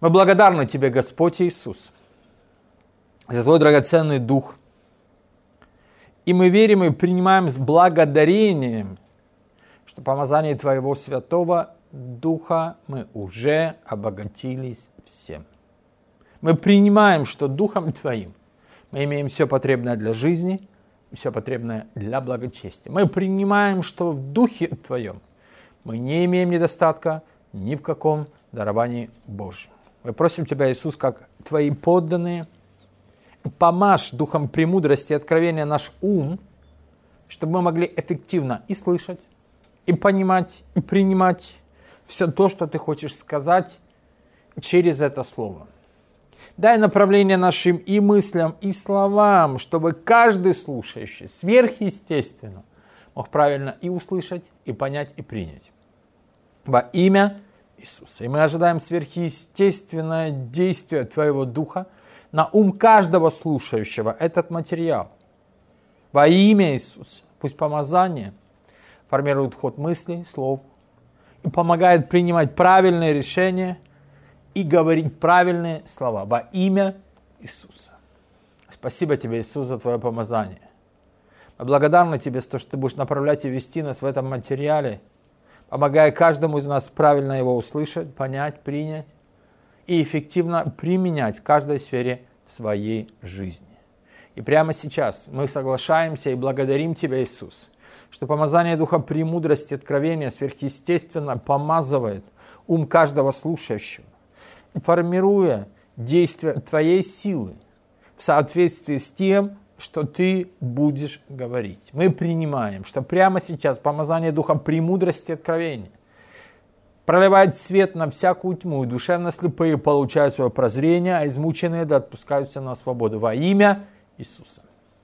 Мы благодарны Тебе, Господь Иисус, за Твой драгоценный Дух. И мы верим и принимаем с благодарением, что помазание Твоего Святого Духа мы уже обогатились всем. Мы принимаем, что Духом Твоим мы имеем все потребное для жизни, все потребное для благочестия. Мы принимаем, что в Духе Твоем мы не имеем недостатка ни в каком даровании Божьем. Мы просим Тебя, Иисус, как Твои подданные, помажь Духом премудрости и откровения наш ум, чтобы мы могли эффективно и слышать, и понимать, и принимать все то, что Ты хочешь сказать через это Слово. Дай направление нашим и мыслям, и словам, чтобы каждый слушающий сверхъестественно мог правильно и услышать, и понять, и принять. Во имя Иисуса. И мы ожидаем сверхъестественное действие Твоего Духа на ум каждого слушающего этот материал. Во имя Иисуса. Пусть помазание формирует ход мыслей, слов и помогает принимать правильные решения и говорить правильные слова во имя Иисуса. Спасибо Тебе, Иисус, за Твое помазание. Мы благодарны Тебе за то, что Ты будешь направлять и вести нас в этом материале, помогая каждому из нас правильно его услышать, понять, принять и эффективно применять в каждой сфере своей жизни. И прямо сейчас мы соглашаемся и благодарим Тебя, Иисус, что помазание Духа премудрости, откровения сверхъестественно помазывает ум каждого слушающего, формируя действие Твоей силы в соответствии с тем, что Ты будешь говорить. Мы принимаем, что прямо сейчас помазание Духа премудрости и откровения проливает свет на всякую тьму, и душевно слепые получают свое прозрение, а измученные да отпускаются на свободу во имя Иисуса.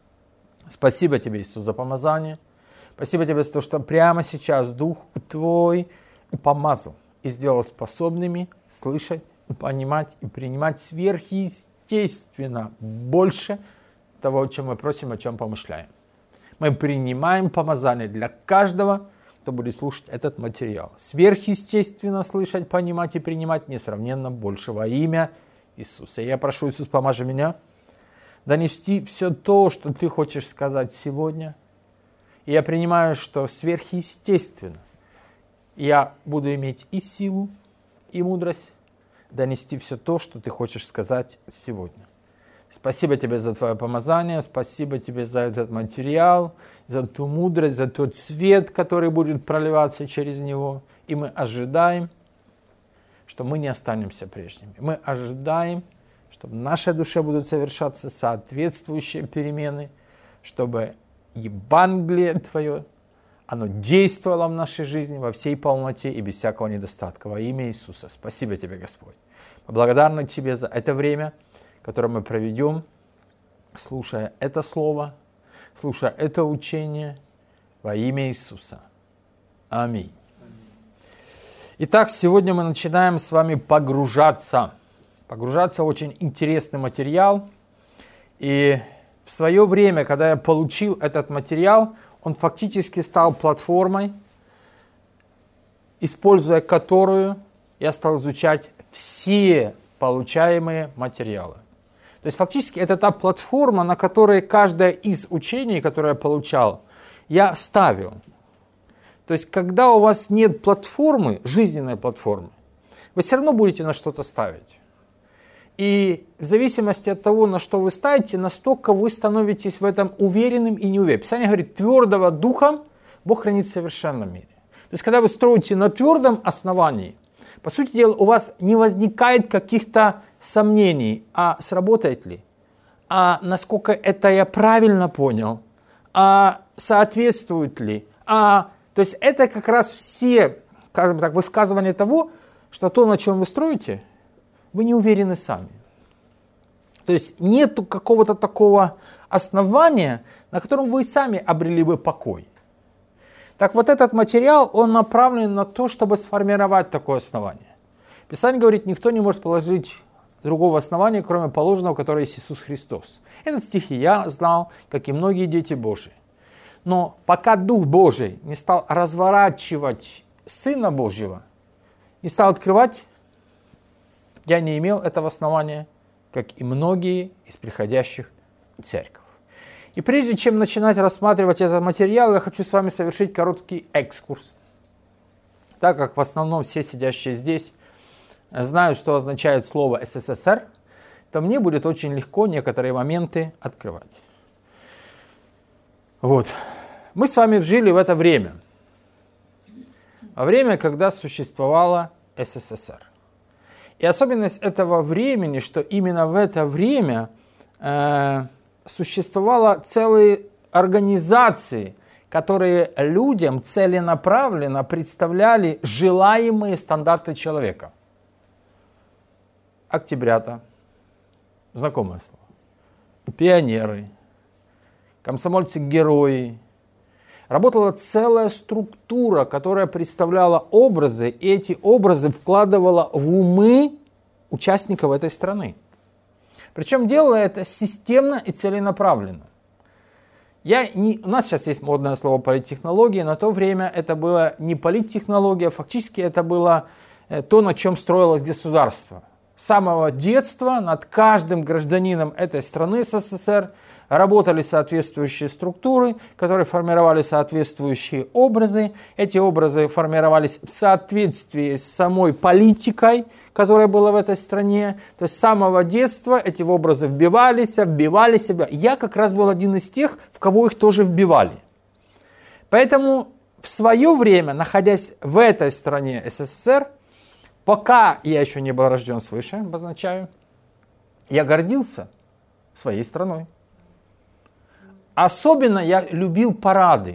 Спасибо Тебе, Иисус, за помазание. Спасибо Тебе за то, что прямо сейчас Дух Твой помазал и сделал способными слышать, понимать и принимать сверхъестественно больше того, о чем мы просим, о чем помышляем. Мы принимаем помазание для каждого, кто будет слушать этот материал. Сверхъестественно слышать, понимать и принимать несравненно больше во имя Иисуса. Я прошу, Иисус, поможи меня донести все то, что Ты хочешь сказать сегодня. И я принимаю, что сверхъестественно я буду иметь и силу, и мудрость донести все то, что Ты хочешь сказать сегодня. Спасибо Тебе за Твое помазание, спасибо Тебе за этот материал, за ту мудрость, за тот свет, который будет проливаться через него. И мы ожидаем, что мы не останемся прежними. Мы ожидаем, что в нашей душе будут совершаться соответствующие перемены, чтобы Евангелие Твое, оно действовало в нашей жизни во всей полноте и без всякого недостатка. Во имя Иисуса. Спасибо Тебе, Господь. Мы благодарны Тебе за это время, которое мы проведем, слушая это слово, слушая это учение во имя Иисуса. Аминь. Итак, сегодня мы начинаем с вами погружаться. Погружаться в очень интересный материал. И в свое время, когда я получил этот материал, он фактически стал платформой, используя которую я стал изучать все получаемые материалы. То есть фактически это та платформа, на которой каждое из учений, которое я получал, я ставил. То есть когда у вас нет платформы, жизненной платформы, вы все равно будете на что-то ставить. И в зависимости от того, на что вы ставите, настолько вы становитесь в этом уверенным и неуверенным. Писание говорит, твердого духа Бог хранит в совершенном мире. То есть когда вы строите на твердом основании, по сути дела, у вас не возникает каких-то сомнений, а сработает ли, а насколько это я правильно понял, а соответствует ли, то есть это как раз все, скажем так, высказывания того, что то, на чем вы строите, вы не уверены сами. То есть нету какого-то такого основания, на котором вы сами обрели бы покой. Так вот этот материал, он направлен на то, чтобы сформировать такое основание. Писание говорит, никто не может положить другого основания, кроме положенного, которое есть Иисус Христос. Этот стих я знал, как и многие дети Божии. Но пока Дух Божий не стал разворачивать Сына Божьего, не стал открывать я не имел этого основания, как и многие из приходящих в церковь. И прежде чем начинать рассматривать этот материал, я хочу с вами совершить короткий экскурс. Так как в основном все сидящие здесь знают, что означает слово СССР, то мне будет очень легко некоторые моменты открывать. Вот. Мы с вами жили в это время. Во время, когда существовала СССР. И особенность этого времени, что именно в это время существовали целые организации, которые людям целенаправленно представляли желаемые стандарты человека. Октябрята, знакомое слово, пионеры, комсомольцы-герои. Работала целая структура, которая представляла образы, и эти образы вкладывала в умы участников этой страны. Причем делала это системно и целенаправленно. У нас сейчас есть модное слово политтехнология, на то время это было не политтехнология, фактически это было то, на чем строилось государство. С самого детства над каждым гражданином этой страны СССР работали соответствующие структуры, которые формировали соответствующие образы. Эти образы формировались в соответствии с самой политикой, которая была в этой стране. То есть с самого детства эти образы вбивались. Я как раз был один из тех, в кого их тоже вбивали. Поэтому в свое время, находясь в этой стране СССР, пока я еще не был рожден свыше, обозначаю, я гордился своей страной. Особенно я любил парады,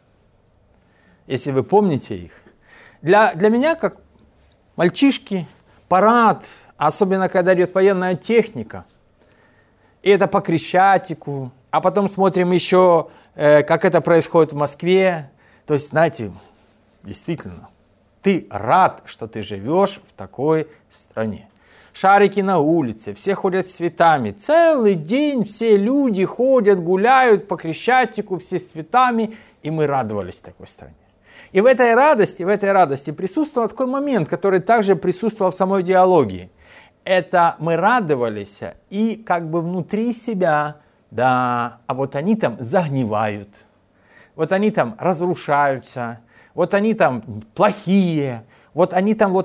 если вы помните их. Для меня, как мальчишки, парад, особенно когда идет военная техника, и это по Крещатику, а потом смотрим еще, как это происходит в Москве. То есть, знаете, действительно, ты рад, что ты живешь в такой стране. Шарики на улице, все ходят с цветами. Целый день все люди ходят, гуляют по Крещатику, все с цветами. И мы радовались такой стране. И в этой радости присутствовал такой момент, который также присутствовал в самой идеологии. Это мы радовались и как бы внутри себя, да, а вот они там загнивают. Вот они там разрушаются. Вот они там плохие. Вот они там.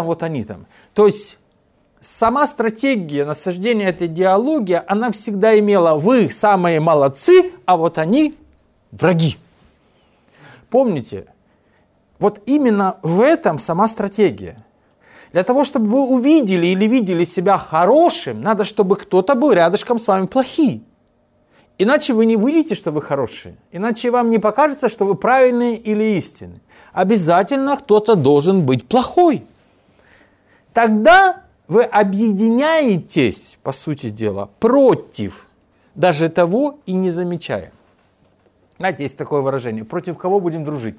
То есть сама стратегия насаждения этой идеологии, она всегда имела: вы самые молодцы, а вот они враги. Помните, вот именно в этом сама стратегия. Для того, чтобы вы увидели или видели себя хорошим, надо, чтобы кто-то был рядышком с вами плохий. Иначе вы не увидите, что вы хорошие. Иначе вам не покажется, что вы правильные или истинные. Обязательно кто-то должен быть плохой. Тогда вы объединяетесь, по сути дела, против даже того и не замечая. Знаете, есть такое выражение: против кого будем дружить?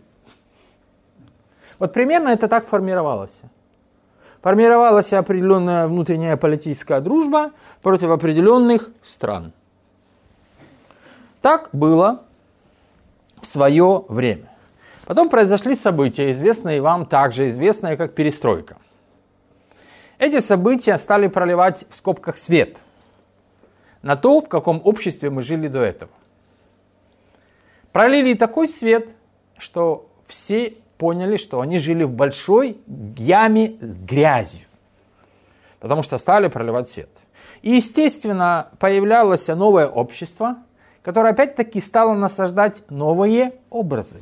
Вот примерно это так формировалось. Формировалась определенная внутренняя политическая дружба против определенных стран. Так было в свое время. Потом произошли события, известные вам, также известные как перестройка. Эти события стали проливать в скобках свет на то, в каком обществе мы жили до этого. Пролили такой свет, что все поняли, что они жили в большой яме с грязью, потому что стали проливать свет. И, естественно, появлялось новое общество, которое опять-таки стало насаждать новые образы.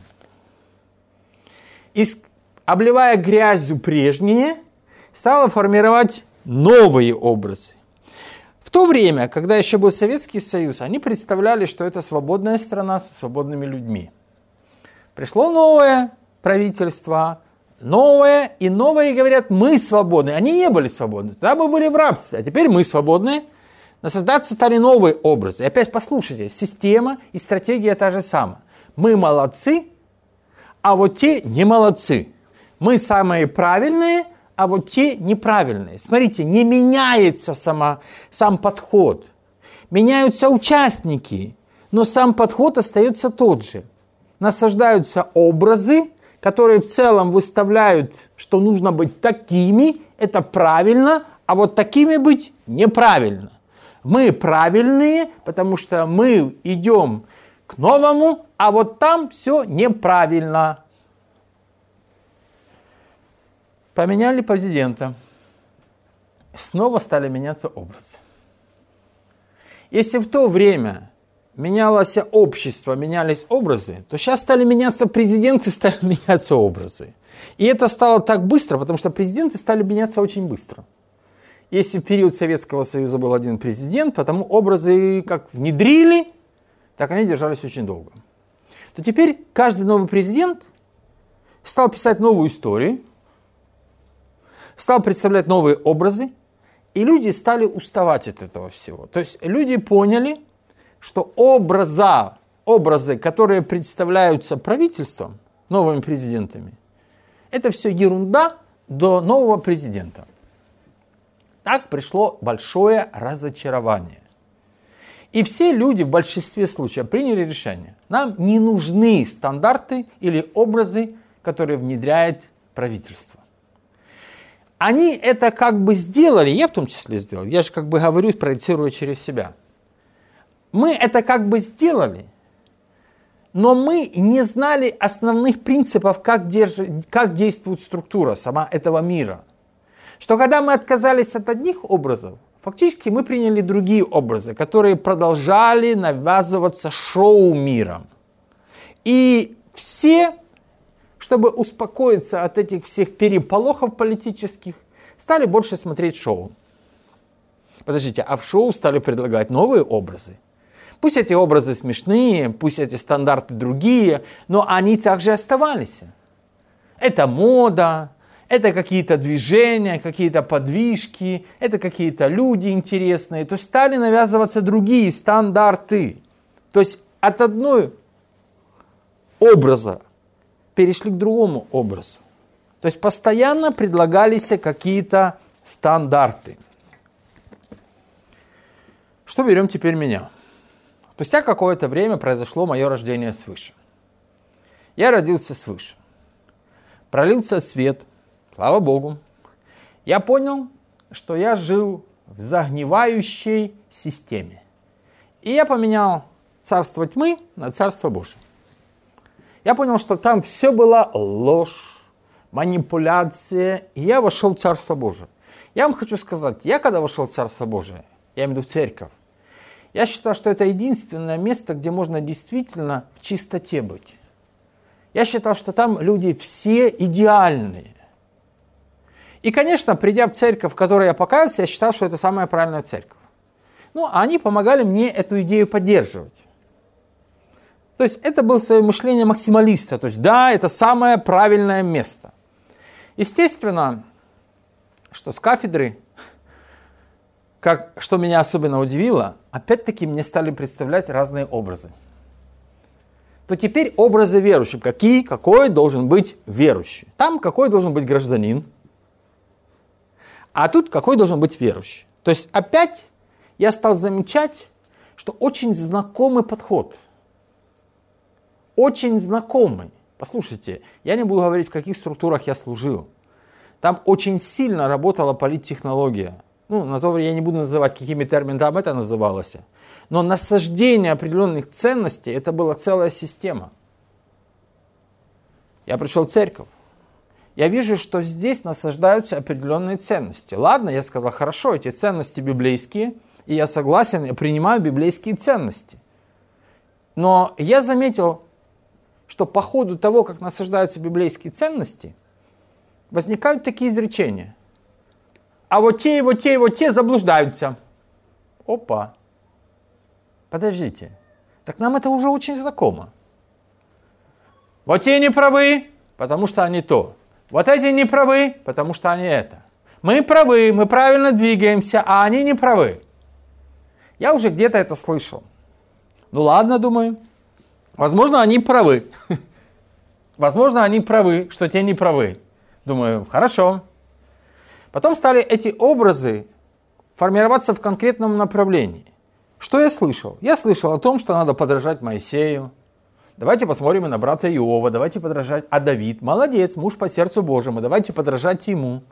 И, обливая грязью прежние, стало формировать новые образы. В то время, когда еще был Советский Союз, они представляли, что это свободная страна со свободными людьми. Пришло новое правительство, новое, и новые говорят: мы свободны. Они не были свободны, тогда мы были в рабстве, а теперь мы свободны. Насаждаться стали новые образы. И опять послушайте, система и стратегия та же самая. Мы молодцы, а вот те не молодцы. Мы самые правильные, а вот те неправильные. Смотрите, не меняется сам подход. Меняются участники, но сам подход остается тот же. Насаждаются образы, которые в целом выставляют, что нужно быть такими, это правильно, а а вот такими быть неправильно. Мы правильные, потому что мы идем к новому, а вот там все неправильно. Поменяли президента. Снова стали меняться образы. Если в то время менялось общество, менялись образы, то сейчас стали меняться президенты, стали меняться образы. И это стало так быстро, потому что президенты стали меняться очень быстро. Если в период Советского Союза был один президент, потому образы как внедрили, так они держались очень долго. То теперь каждый новый президент стал писать новую историю, стал представлять новые образы, и люди стали уставать от этого всего. То есть люди поняли, что образы, которые представляются правительством, новыми президентами, это все ерунда до нового президента. Так пришло большое разочарование. И все люди в большинстве случаев приняли решение. Нам не нужны стандарты или образы, которые внедряет правительство. Они это как бы сделали, я в том числе сделал, я же как бы говорю, проецируя через себя. Мы это как бы сделали, но мы не знали основных принципов, как действует структура сама этого мира. Что когда мы отказались от одних образов, фактически мы приняли другие образы, которые продолжали навязываться шоу-миром. И все, чтобы успокоиться от этих всех переполохов политических, стали больше смотреть шоу. Подождите, а в шоу стали предлагать новые образы. Пусть эти образы смешные, пусть эти стандарты другие, но они также оставались. Это мода, это какие-то движения, какие-то подвижки, это какие-то люди интересные. То есть стали навязываться другие стандарты. То есть от одной образа перешли к другому образу. То есть постоянно предлагались какие-то стандарты. Что берем теперь меня? Спустя какое-то время произошло мое рождение свыше. Я родился свыше. Пролился свет, слава Богу. Я понял, что я жил в загнивающей системе. И я поменял царство тьмы на царство Божие. Я понял, что там все была ложь, манипуляция, и я вошел в Царство Божие. Я вам хочу сказать, я когда вошел в Царство Божие, я имею в виду в церковь, я считал, что это единственное место, где можно действительно в чистоте быть. Я считал, что там люди все идеальные. И, конечно, придя в церковь, в которой я покаялся, я считал, что это самая правильная церковь. Ну, а они помогали мне эту идею поддерживать. То есть это было свое мышление максималиста. То есть да, это самое правильное место. Естественно, что с кафедры, что меня особенно удивило, опять-таки мне стали представлять разные образы. То теперь образы верующих. Какой должен быть верующий? Там какой должен быть гражданин, а тут какой должен быть верующий. То есть опять я стал замечать, что очень знакомый подход. Очень знакомый. Послушайте, я не буду говорить, в каких структурах я служил. Там очень сильно работала политтехнология. Ну, на то время я не буду называть, какими терминами там это называлось. Но насаждение определенных ценностей, это была целая система. Я пришел в церковь. Я вижу, что здесь насаждаются определенные ценности. Ладно, я сказал, хорошо, эти ценности библейские, и я согласен, я принимаю библейские ценности. Но я заметил, что по ходу того, как насаждаются библейские ценности, возникают такие изречения. А вот те заблуждаются. Опа. Подождите. Так нам это уже очень знакомо. Вот те не правы, потому что они то. Вот эти не правы, потому что они это. Мы правы, мы правильно двигаемся, а они не правы. Я уже где-то это слышал. Ну ладно, думаю. Возможно, они правы. Возможно, они правы, что те не правы. Думаю, хорошо. Потом стали эти образы формироваться в конкретном направлении. Что я слышал? Я слышал о том, что надо подражать Моисею. Давайте посмотрим на брата Иова, давайте подражать. А Давид, молодец, муж по сердцу Божьему, давайте подражать ему.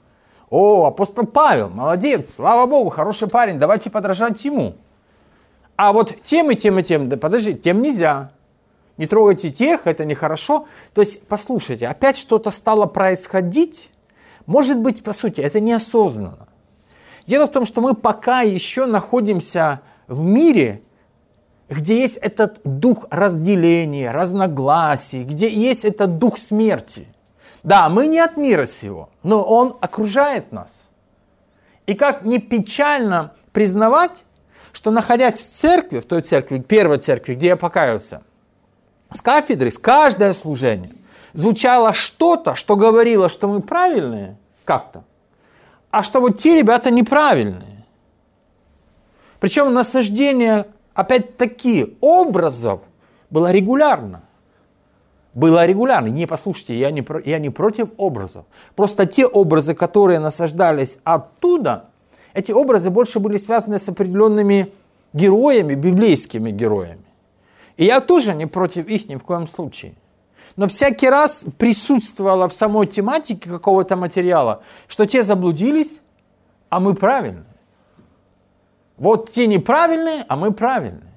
О, апостол Павел, молодец, слава Богу, хороший парень, давайте подражать ему. А вот тем и тем и тем, да подожди, тем нельзя. Не трогайте тех, это нехорошо. То есть, послушайте, опять что-то стало происходить. Может быть, по сути, это неосознанно. Дело в том, что мы пока еще находимся в мире, где есть этот дух разделения, разногласий, где есть этот дух смерти. Да, мы не от мира сего, но он окружает нас. И как не печально признавать, что находясь в церкви, в той церкви, первой церкви, где я покаялся, с кафедры, с каждое служение звучало что-то, что говорило, что мы правильные как-то, а что вот те ребята неправильные. Причем насаждение, опять-таки, образов было регулярно. Было регулярно. Не, послушайте, я не против образов. Просто те образы, которые насаждались оттуда, эти образы больше были связаны с определенными героями, библейскими героями. И я тоже не против их ни в коем случае. Но всякий раз присутствовало в самой тематике какого-то материала, что те заблудились, а мы правильные. Вот те неправильные, а мы правильные.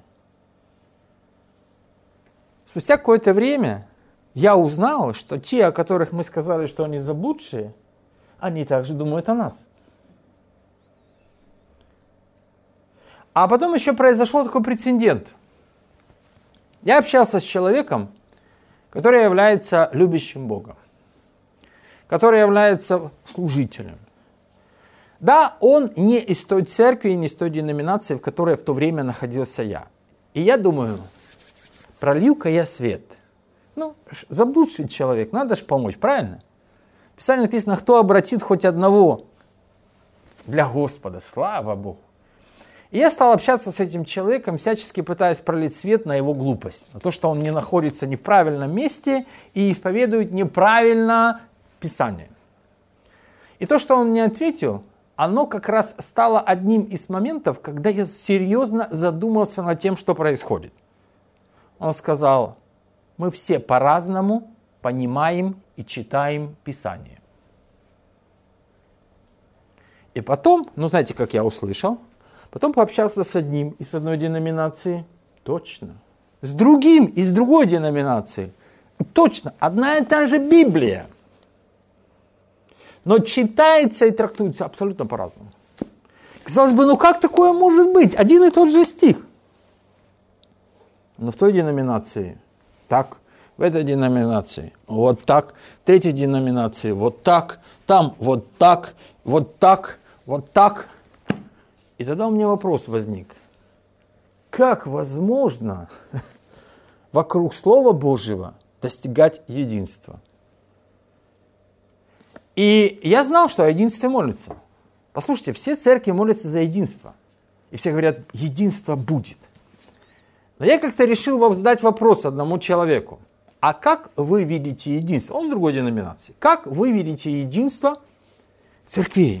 Спустя какое-то время я узнал, что те, о которых мы сказали, что они заблудшие, они также думают о нас. А потом еще произошел такой прецедент. Я общался с человеком, который является любящим Бога, который является служителем. Да, он не из той церкви, не из той деноминации, в которой в то время находился я. И я думаю, пролью-ка я свет. Заблудший человек, надо же помочь, правильно? В Писании написано, кто обратит хоть одного для Господа, слава Богу. И я стал общаться с этим человеком, всячески пытаясь пролить свет на его глупость. На то, что он не находится не в правильном месте и исповедует неправильно Писание. И то, что он мне ответил, оно как раз стало одним из моментов, когда я серьезно задумался над тем, что происходит. Он сказал, мы все по-разному понимаем и читаем Писание. И потом, знаете, как я услышал, потом пообщался с одним из одной деноминации, точно, с другим из другой деноминации, точно, одна и та же Библия, но читается и трактуется абсолютно по-разному. Казалось бы, как такое может быть? Один и тот же стих. Но в той деноминации так, в этой деноминации вот так, в третьей деноминации вот так, там вот так, вот так, вот так. И тогда у меня вопрос возник. Как возможно вокруг Слова Божьего достигать единства? И я знал, что о единстве молятся. Послушайте, все церкви молятся за единство. И все говорят, единство будет. Но я как-то решил задать вопрос одному человеку. А как вы видите единство? Он с другой деноминации. Как вы видите единство церквей?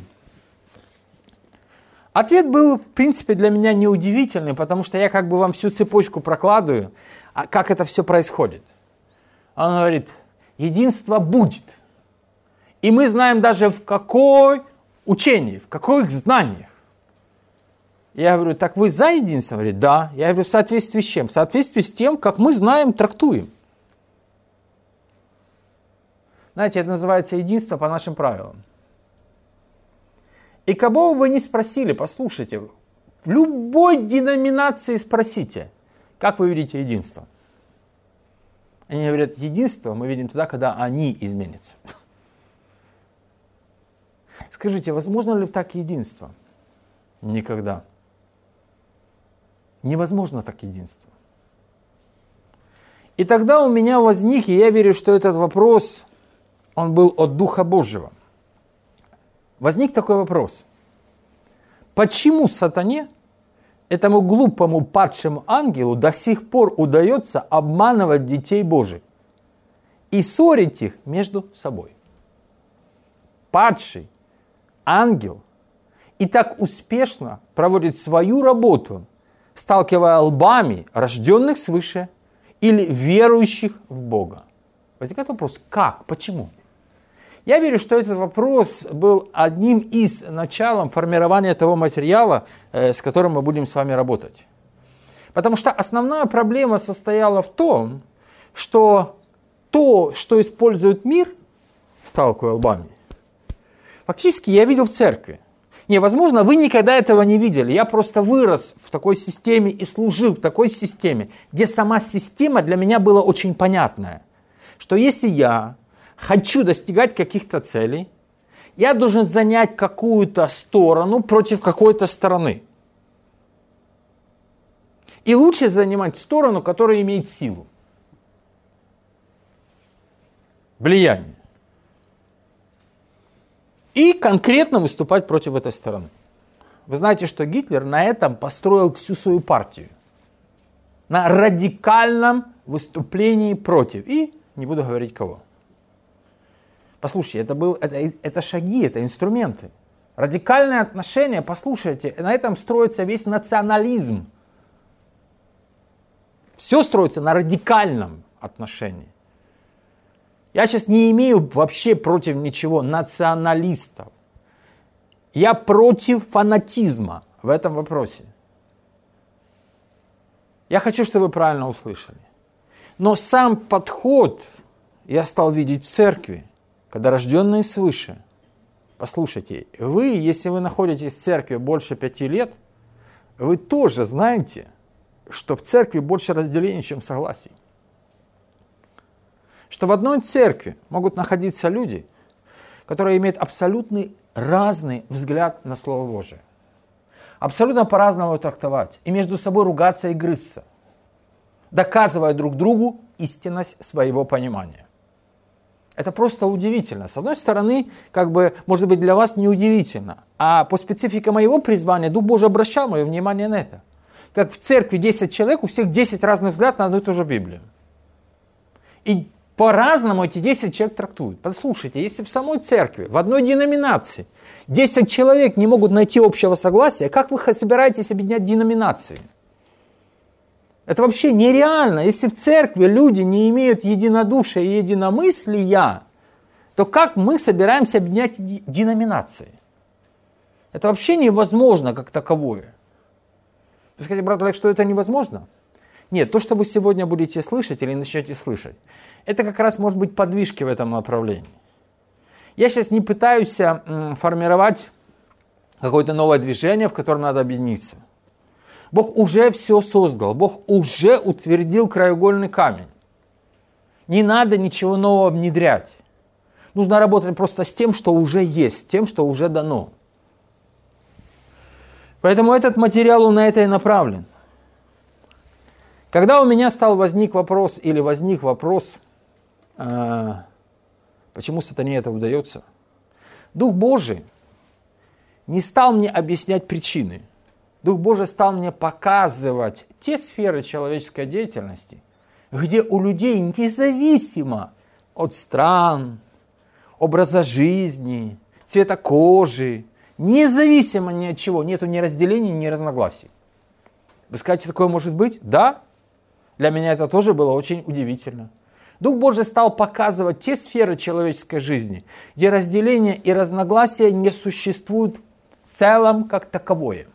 Ответ был, в принципе, для меня неудивительный, потому что я как бы вам всю цепочку прокладываю, как это все происходит. Он говорит, единство будет. И мы знаем даже в какой учении, в каких знаниях. Я говорю, так вы за единство? Он говорит, да. Я говорю, в соответствии с чем? В соответствии с тем, как мы знаем, трактуем. Знаете, это называется единство по нашим правилам. И кого бы вы ни спросили, послушайте, в любой деноминации спросите, как вы видите единство? Они говорят, единство мы видим тогда, когда они изменятся. Скажите, возможно ли так единство? Никогда. Невозможно так единство. И тогда у меня возник, и я верю, что этот вопрос, он был от Духа Божьего. Возник такой вопрос. Почему сатане, этому глупому падшему ангелу, до сих пор удается обманывать детей Божьих и ссорить их между собой? Падший ангел и так успешно проводит свою работу, сталкивая лбами рожденных свыше или верующих в Бога. Возникает вопрос, как, почему? Я верю, что этот вопрос был одним из началом формирования того материала, с которым мы будем с вами работать. Потому что основная проблема состояла в том, что то, что использует мир, сталкивая лбами, фактически я видел в церкви. Возможно, вы никогда этого не видели. Я просто вырос в такой системе и служил в такой системе, где сама система для меня была очень понятная. Что если я хочу достигать каких-то целей, я должен занять какую-то сторону против какой-то стороны. И лучше занимать сторону, которая имеет силу, влияние. И конкретно выступать против этой стороны. Вы знаете, что Гитлер на этом построил всю свою партию. На радикальном выступлении против. И не буду говорить кого. Послушайте, это шаги, это инструменты. Радикальное отношение, послушайте, на этом строится весь национализм. Все строится на радикальном отношении. Я сейчас не имею вообще против ничего националистов. Я против фанатизма в этом вопросе. Я хочу, чтобы вы правильно услышали. Но сам подход я стал видеть в церкви, когда рожденные свыше. Послушайте, вы, если вы находитесь в церкви больше 5 лет, вы тоже знаете, что в церкви больше разделений, чем согласий. Что в одной церкви могут находиться люди, которые имеют абсолютно разный взгляд на Слово Божие. Абсолютно по-разному его трактовать. И между собой ругаться и грызться. Доказывая друг другу истинность своего понимания. Это просто удивительно. С одной стороны, может быть, для вас не удивительно. А по специфике моего призвания Дух Божий обращал мое внимание на это. Как в церкви 10 человек, у всех 10 разных взглядов на одну и ту же Библию. И по-разному эти 10 человек трактуют. Послушайте, если в самой церкви, в одной деноминации 10 человек не могут найти общего согласия, как вы собираетесь объединять деноминации? Это вообще нереально. Если в церкви люди не имеют единодушия и единомыслия, то как мы собираемся объединять деноминации? Это вообще невозможно как таковое. Вы скажете, брат Олег, что это невозможно? Нет, то, что вы сегодня будете слышать или начнете слышать, это как раз может быть подвижки в этом направлении. Я сейчас не пытаюсь формировать какое-то новое движение, в котором надо объединиться. Бог уже все создал, Бог уже утвердил краеугольный камень. Не надо ничего нового внедрять. Нужно работать просто с тем, что уже есть, тем, что уже дано. Поэтому этот материал, он на это и направлен. Когда у меня возник вопрос, почему сатане это удается, Дух Божий не стал мне объяснять причины. Дух Божий стал мне показывать те сферы человеческой деятельности, где у людей независимо от стран, образа жизни, цвета кожи, независимо ни от чего, нету ни разделений, ни разногласий. Вы скажете, такое может быть? Да. Для меня это тоже было очень удивительно. Дух Божий стал показывать те сферы человеческой жизни, где разделение и разногласия не существуют в целом как таковое.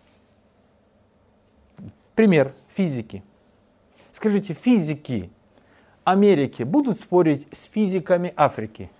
Пример физики. Скажите, физики Америки будут спорить с физиками Африки?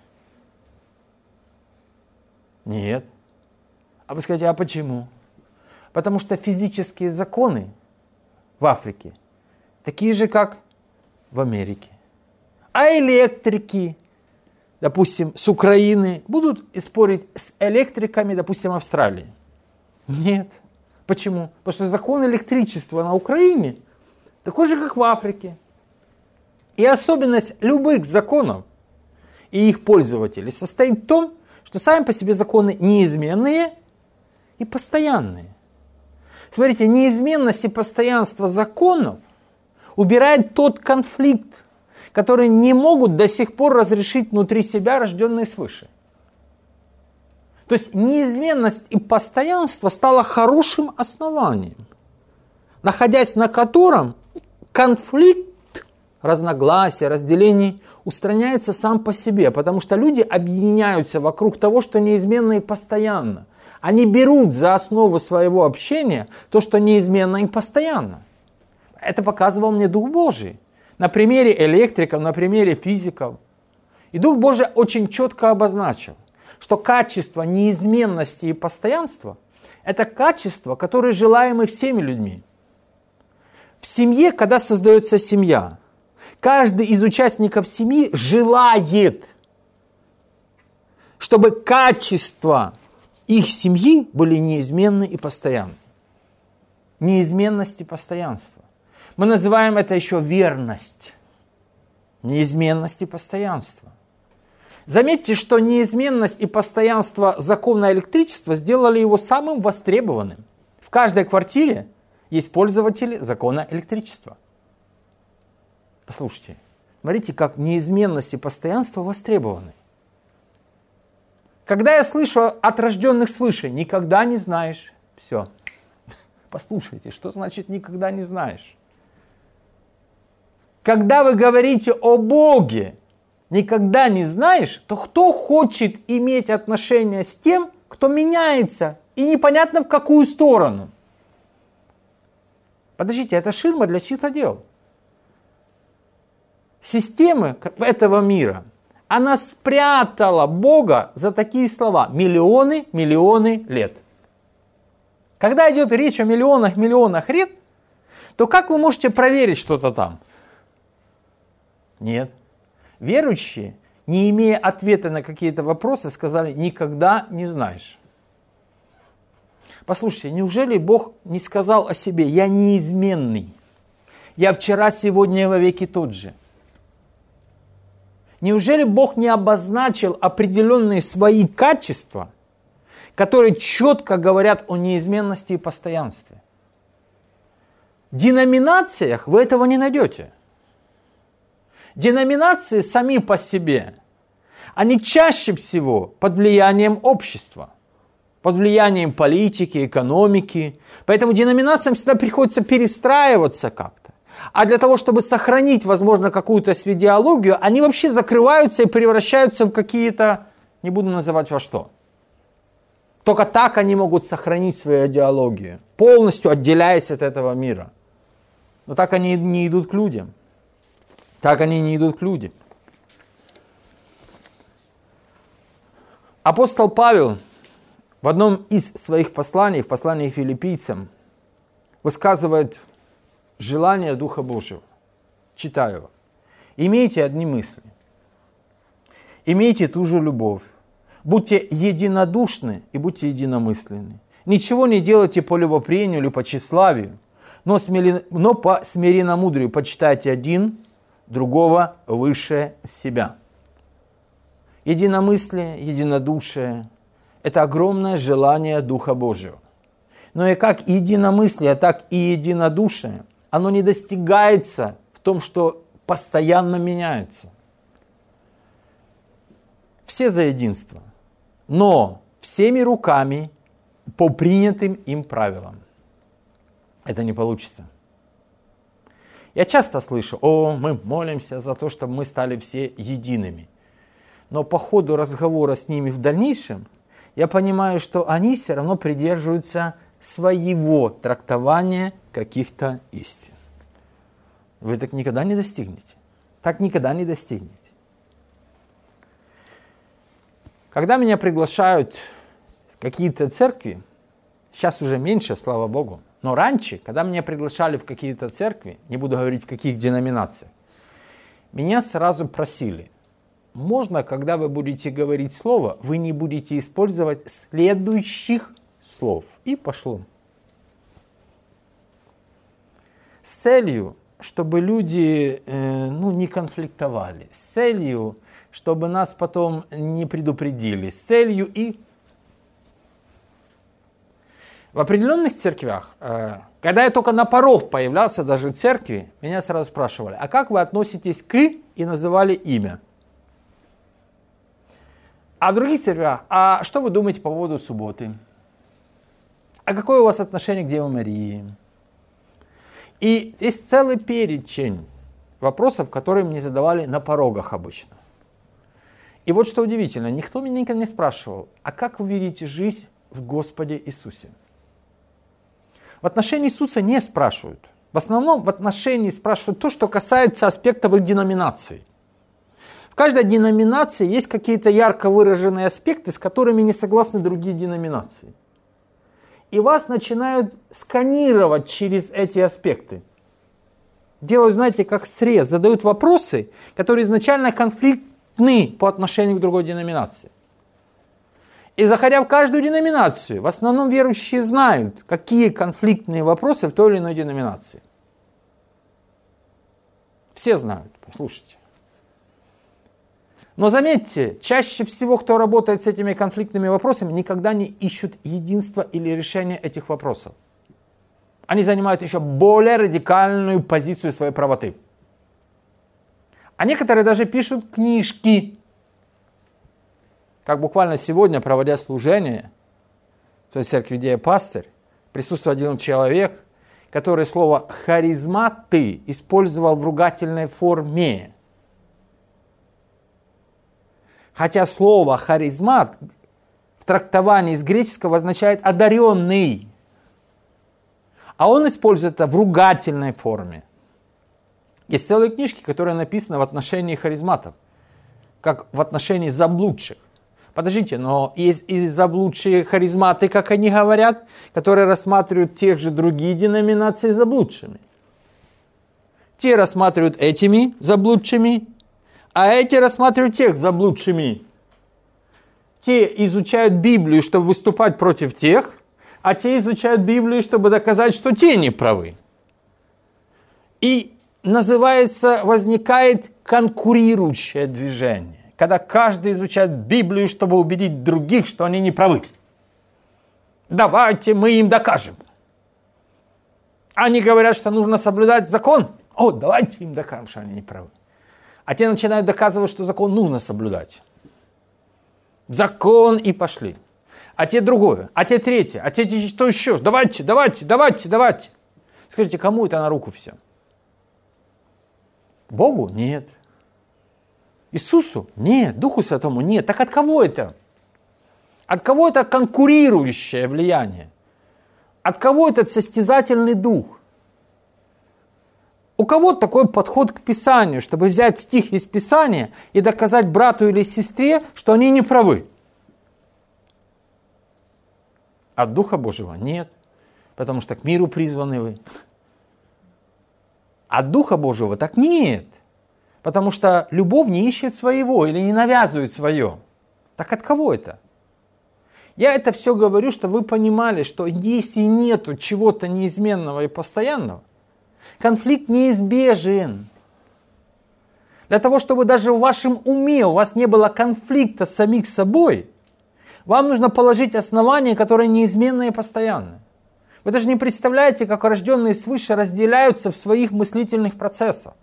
Нет. А вы скажете, а почему? Потому что физические законы в Африке такие же, как в Америке. А электрики, допустим, с Украины будут спорить с электриками, допустим, Австралии? Нет. Почему? Потому что закон электричества на Украине такой же, как в Африке. И особенность любых законов и их пользователей состоит в том, что сами по себе законы неизменные и постоянные. Смотрите, неизменность и постоянство законов убирает тот конфликт, который не могут до сих пор разрешить внутри себя рожденные свыше. То есть неизменность и постоянство стало хорошим основанием, находясь на котором конфликт разногласий, разделений устраняется сам по себе, потому что люди объединяются вокруг того, что неизменно и постоянно. Они берут за основу своего общения то, что неизменно и постоянно. Это показывал мне Дух Божий. На примере электриков, на примере физиков. И Дух Божий очень четко обозначил, что качество неизменности и постоянства – это качество, которое желаемо всеми людьми. В семье, когда создается семья, каждый из участников семьи желает, чтобы качества их семьи были неизменны и постоянны. Неизменность и постоянство. Мы называем это еще верность. Неизменность и постоянство. Заметьте, что неизменность и постоянство закона электричества сделали его самым востребованным. В каждой квартире есть пользователи закона электричества. Послушайте, смотрите, как неизменность и постоянство востребованы. Когда я слышу от рожденных свыше, никогда не знаешь, все. Послушайте, что значит никогда не знаешь? Когда вы говорите о Боге, никогда не знаешь, то кто хочет иметь отношения с тем, кто меняется, и непонятно в какую сторону? Подождите, это ширма для чьих-то дел. Системы этого мира, она спрятала Бога за такие слова. Миллионы лет. Когда идет речь о миллионах лет, то как вы можете проверить что-то там? Нет. Верующие, не имея ответа на какие-то вопросы, сказали, никогда не знаешь. Послушайте, неужели Бог не сказал о себе, я неизменный, я вчера, сегодня и вовеки тот же? Неужели Бог не обозначил определенные свои качества, которые четко говорят о неизменности и постоянстве? В деноминациях вы этого не найдете. Деноминации сами по себе, они чаще всего под влиянием общества, под влиянием политики, экономики. Поэтому деноминациям всегда приходится перестраиваться как-то. А для того, чтобы сохранить, возможно, какую-то свидеологию, они вообще закрываются и превращаются в какие-то, не буду называть во что. Только так они могут сохранить свою идеологию, полностью отделяясь от этого мира. Но так они не идут к людям. Так они не идут к людям. Апостол Павел в одном из своих посланий, в послании к филиппийцам, высказывает желание Духа Божьего. Читаю его. Имейте одни мысли. Имейте ту же любовь. Будьте единодушны и будьте единомысленны. Ничего не делайте по любопрению или по тщеславию, но по смиренномудрию почитайте один другого выше себя. Единомыслие, единодушие – это огромное желание Духа Божьего. Но и как единомыслие, так и единодушие, оно не достигается в том, что постоянно меняется. Все за единство, но всеми руками по принятым им правилам. Это не получится. Я часто слышу, мы молимся за то, чтобы мы стали все едиными. Но по ходу разговора с ними в дальнейшем, я понимаю, что они все равно придерживаются своего трактования каких-то истин. Вы так никогда не достигнете. Так никогда не достигнете. Когда меня приглашают в какие-то церкви, сейчас уже меньше, слава Богу, но раньше, когда меня приглашали в какие-то церкви, не буду говорить в каких деноминациях, меня сразу просили, можно, когда вы будете говорить слово, вы не будете использовать следующих слов. И пошло. С целью, чтобы люди не конфликтовали, с целью, чтобы нас потом не предупредили, с целью и... В определенных церквях, когда я только на порог появлялся, даже в церкви, меня сразу спрашивали, а как вы относитесь к и называли имя? А в других церквях, а что вы думаете по поводу субботы? А какое у вас отношение к Деве Марии? И есть целый перечень вопросов, которые мне задавали на порогах обычно. И вот что удивительно, никто меня никогда не спрашивал, а как вы видите жизнь в Господе Иисусе? В отношении Иисуса не спрашивают. В основном в отношении спрашивают то, что касается аспектов их деноминации. В каждой деноминации есть какие-то ярко выраженные аспекты, с которыми не согласны другие деноминации. И вас начинают сканировать через эти аспекты. Делают, знаете, как срез, задают вопросы, которые изначально конфликтны по отношению к другой деноминации. И заходя в каждую деноминацию, в основном верующие знают, какие конфликтные вопросы в той или иной деноминации. Все знают, послушайте. Но заметьте, чаще всего, кто работает с этими конфликтными вопросами, никогда не ищут единства или решения этих вопросов. Они занимают еще более радикальную позицию своей правоты. А некоторые даже пишут книжки. Как буквально сегодня, проводя служение в той церкви, где я пастырь, присутствовал один человек, который слово «харизматы» использовал в ругательной форме. Хотя слово «харизмат» в трактовании из греческого означает «одаренный». А он использует это в ругательной форме. Есть целые книжки, которые написаны в отношении харизматов, как в отношении заблудших. Подождите, но есть и заблудшие харизматы, как они говорят, которые рассматривают тех же другие деноминации заблудшими. Те рассматривают этими заблудшими, а эти рассматривают тех заблудшими. Те изучают Библию, чтобы выступать против тех, а те изучают Библию, чтобы доказать, что те не правы. И возникает конкурирующее движение. Когда каждый изучает Библию, чтобы убедить других, что они не правы. Давайте мы им докажем. Они говорят, что нужно соблюдать закон. Давайте им докажем, что они не правы. А те начинают доказывать, что закон нужно соблюдать. Закон и пошли. А те другое, а те третье, а те что еще? Давайте. Скажите, кому это на руку все? Богу? Нет. Иисусу? Нет. Духу Святому? Нет. Так от кого это? От кого это конкурирующее влияние? От кого этот состязательный дух? У кого такой подход к Писанию, чтобы взять стих из Писания и доказать брату или сестре, что они не правы? От Духа Божьего? Нет. Потому что к миру призваны вы. От Духа Божьего? Так нет. Потому что любовь не ищет своего или не навязывает свое. Так от кого это? Я это все говорю, чтобы вы понимали, что если нету чего-то неизменного и постоянного, конфликт неизбежен. Для того, чтобы даже в вашем уме у вас не было конфликта с самим собой, вам нужно положить основания, которые неизменны и постоянны. Вы даже не представляете, как рожденные свыше разделяются в своих мыслительных процессах.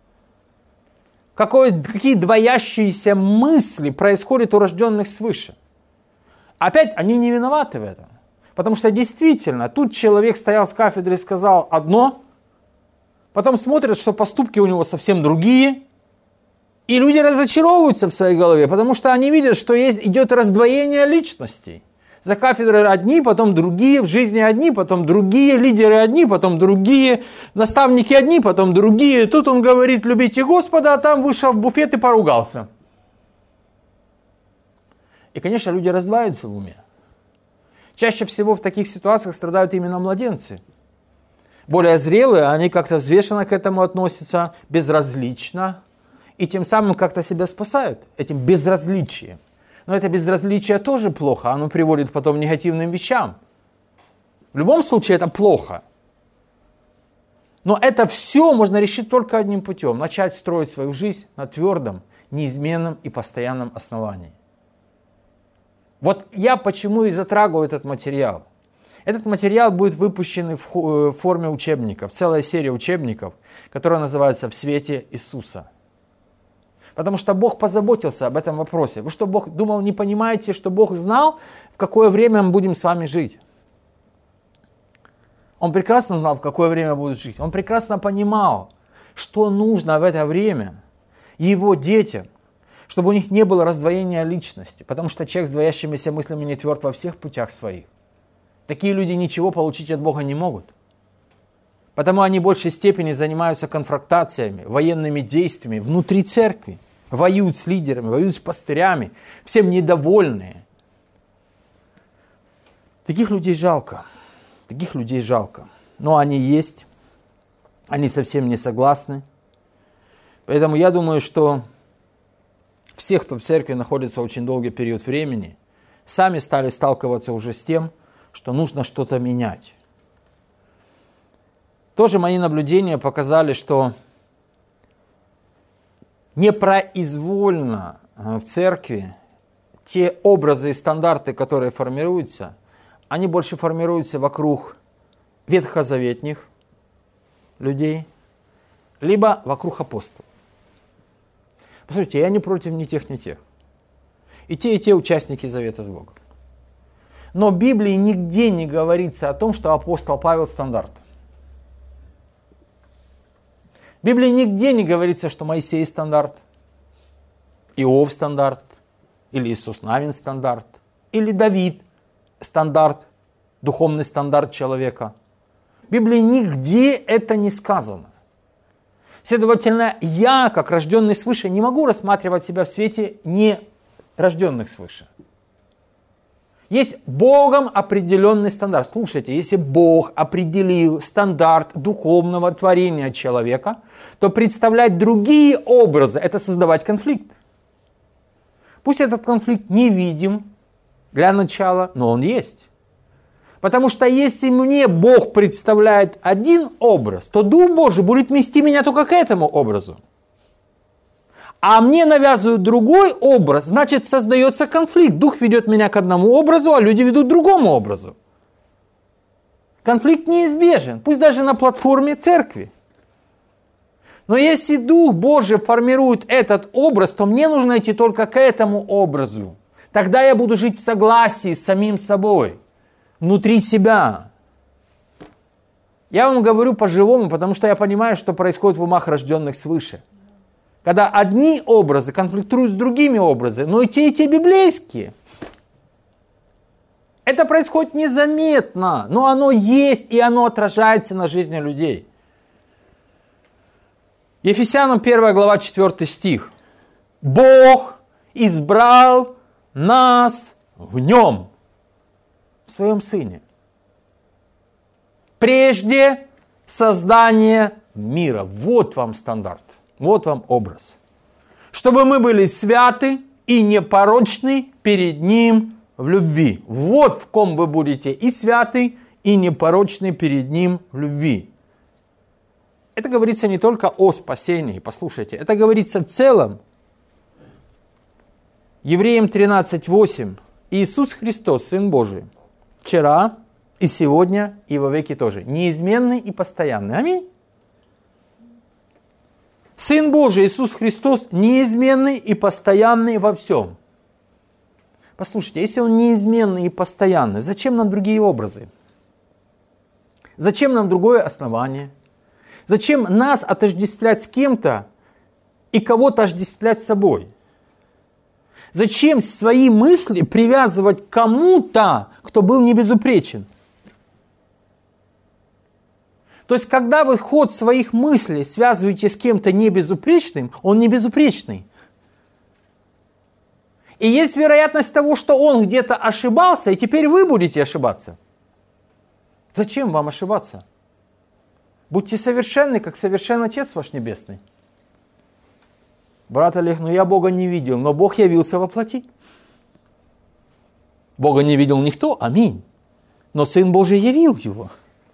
Какие двоящиеся мысли происходят у рожденных свыше. Опять, они не виноваты в этом. Потому что действительно, тут человек стоял с кафедры и сказал одно, потом смотрят, что поступки у него совсем другие, и люди разочаровываются в своей голове, потому что они видят, что идет раздвоение личностей. За кафедрой одни, потом другие, в жизни одни, потом другие, лидеры одни, потом другие, наставники одни, потом другие. Тут он говорит, любите Господа, а там вышел в буфет и поругался. И, конечно, люди раздваиваются в уме. Чаще всего в таких ситуациях страдают именно младенцы. Более зрелые, они как-то взвешенно к этому относятся, безразлично, и тем самым как-то себя спасают этим безразличием. Но это безразличие тоже плохо, оно приводит потом к негативным вещам. В любом случае это плохо. Но это все можно решить только одним путем. Начать строить свою жизнь на твердом, неизменном и постоянном основании. Вот я почему и затрагиваю этот материал. Этот материал будет выпущен в форме учебников, целая серия учебников, которая называется «В свете Иисуса». Потому что Бог позаботился об этом вопросе. Вы что, Бог думал, не понимаете, что Бог знал, в какое время мы будем с вами жить? Он прекрасно знал, в какое время будут жить. Он прекрасно понимал, что нужно в это время его детям, чтобы у них не было раздвоения личности, потому что человек с двоящимися мыслями не тверд во всех путях своих. Такие люди ничего получить от Бога не могут. Потому они в большей степени занимаются конфронтациями, военными действиями внутри церкви. Воюют с лидерами, воюют с пастырями, всем недовольные. Таких людей жалко. Таких людей жалко. Но они есть. Они совсем не согласны. Поэтому я думаю, что все, кто в церкви находится очень долгий период времени, сами стали сталкиваться уже с тем, что нужно что-то менять. Тоже мои наблюдения показали, что непроизвольно в церкви те образы и стандарты, которые формируются, они больше формируются вокруг ветхозаветных людей, либо вокруг апостолов. Послушайте, я не против ни тех, ни тех. И те участники завета с Богом. Но в Библии нигде не говорится о том, что апостол Павел стандарт. В Библии нигде не говорится, что Моисей стандарт, Иов стандарт, или Иисус Навин стандарт, или Давид стандарт, духовный стандарт человека. В Библии нигде это не сказано. Следовательно, я, как рожденный свыше, не могу рассматривать себя в свете нерожденных свыше. Есть Богом определенный стандарт. Слушайте, если Бог определил стандарт духовного творения человека, то представлять другие образы – это создавать конфликт. Пусть этот конфликт не видим для начала, но он есть. Потому что если мне Бог представляет один образ, то Дух Божий будет вести меня только к этому образу. А мне навязывают другой образ, значит создается конфликт. Дух ведет меня к одному образу, а люди ведут к другому образу. Конфликт неизбежен, пусть даже на платформе церкви. Но если Дух Божий формирует этот образ, то мне нужно идти только к этому образу. Тогда я буду жить в согласии с самим собой, внутри себя. Я вам говорю по-живому, потому что я понимаю, что происходит в умах рожденных свыше. Когда одни образы конфликтуют с другими образами, но и те библейские. Это происходит незаметно, но оно есть, и оно отражается на жизни людей. Ефесянам 1 глава 4 стих. Бог избрал нас в Нем, в Своем Сыне, прежде создания мира. Вот вам стандарт. Вот вам образ. Чтобы мы были святы и непорочны перед Ним в любви. Вот в ком вы будете и святы, и непорочны перед Ним в любви. Это говорится не только о спасении, послушайте. Это говорится в целом. Евреям 13:8. Иисус Христос, Сын Божий, вчера и сегодня и во веки тоже. Неизменный и постоянный. Аминь. Сын Божий, Иисус Христос, неизменный и постоянный во всем. Послушайте, если Он неизменный и постоянный, зачем нам другие образы? Зачем нам другое основание? Зачем нас отождествлять с кем-то и кого-то отождествлять с собой? Зачем свои мысли привязывать к кому-то, кто был не безупречен? То есть, когда вы ход своих мыслей связываете с кем-то небезупречным, он не безупречный. И есть вероятность того, что он где-то ошибался, и теперь вы будете ошибаться. Зачем вам ошибаться? Будьте совершенны, как совершен Отец ваш Небесный. Брат Олег, я Бога не видел, но Бог явился во плоти. Бога не видел никто, аминь. Но Сын Божий явил Его.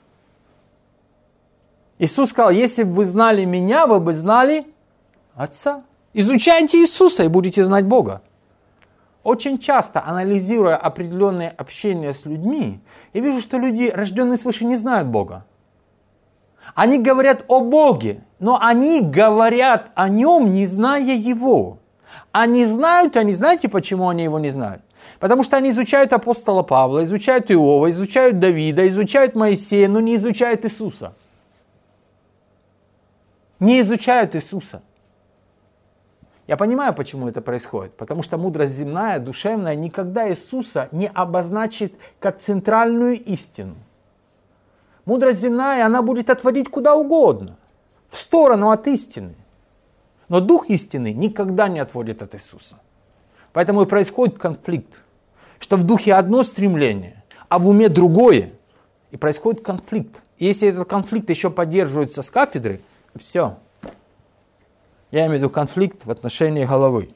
Иисус сказал, если бы вы знали Меня, вы бы знали Отца. Изучайте Иисуса и будете знать Бога. Очень часто, анализируя определенные общения с людьми, я вижу, что люди, рожденные свыше, не знают Бога. Они говорят о Боге, но они говорят о Нем, не зная Его. Они знают, знаете, почему они Его не знают? Потому что они изучают апостола Павла, изучают Иова, изучают Давида, изучают Моисея, но не изучают Иисуса. не изучают Иисуса. Я понимаю, почему это происходит. Потому что мудрость земная, душевная, никогда Иисуса не обозначит как центральную истину. Мудрость земная, она будет отводить куда угодно, в сторону от истины. Но Дух истины никогда не отводит от Иисуса. Поэтому и происходит конфликт, что в духе одно стремление, а в уме другое. И происходит конфликт. И если этот конфликт еще поддерживается с кафедры, все. Я имею в виду конфликт в отношении головы.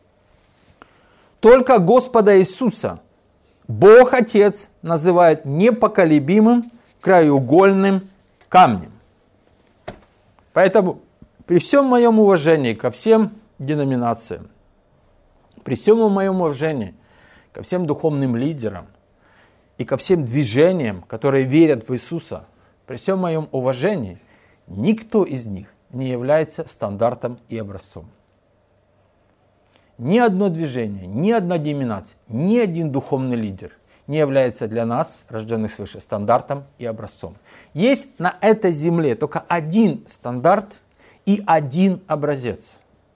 Только Господа Иисуса Бог Отец называет непоколебимым, краеугольным камнем. Поэтому при всем моем уважении ко всем деноминациям, при всем моем уважении ко всем духовным лидерам и ко всем движениям, которые верят в Иисуса, при всем моем уважении, никто из них не является стандартом и образцом. Ни одно движение, ни одна деноминация, ни один духовный лидер не является для нас, рожденных свыше, стандартом и образцом. Есть на этой земле только один стандарт и один образец.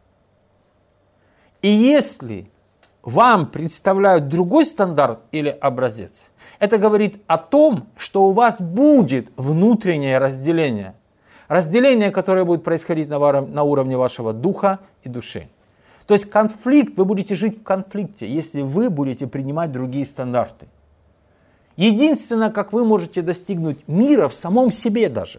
И если вам представляют другой стандарт или образец, это говорит о том, что у вас будет внутреннее разделение. Разделение, которое будет происходить на уровне вашего духа и души. То есть конфликт, вы будете жить в конфликте, если вы будете принимать другие стандарты. Единственное, как вы можете достигнуть мира в самом себе даже,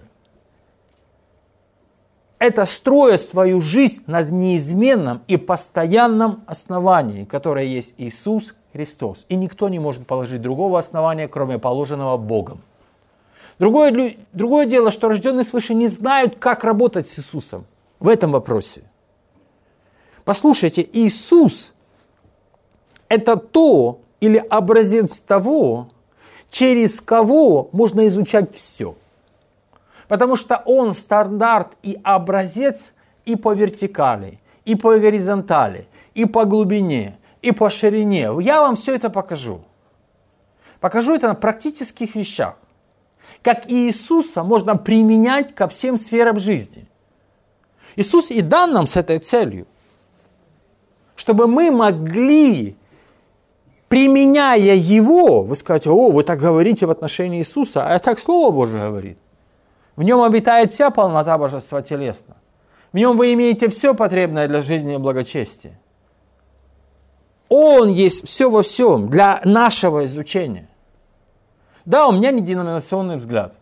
это строя свою жизнь на неизменном и постоянном основании, которое есть Иисус Христос. И никто не может положить другого основания, кроме положенного Богом. Другое дело, что рожденные свыше не знают, как работать с Иисусом в этом вопросе. Послушайте, Иисус – это то или образец того, через кого можно изучать все. Потому что Он стандарт и образец и по вертикали, и по горизонтали, и по глубине, и по ширине. Я вам все это покажу. Покажу это на практических вещах. Как Иисуса можно применять ко всем сферам жизни. Иисус и дан нам с этой целью. Чтобы мы могли, применяя Его, вы скажете, вы так говорите в отношении Иисуса, а так Слово Божие говорит. В Нем обитает вся полнота божества телесно. В Нем вы имеете все потребное для жизни и благочестия. Он есть все во всем для нашего изучения. Да, у меня не деноминационный взгляд.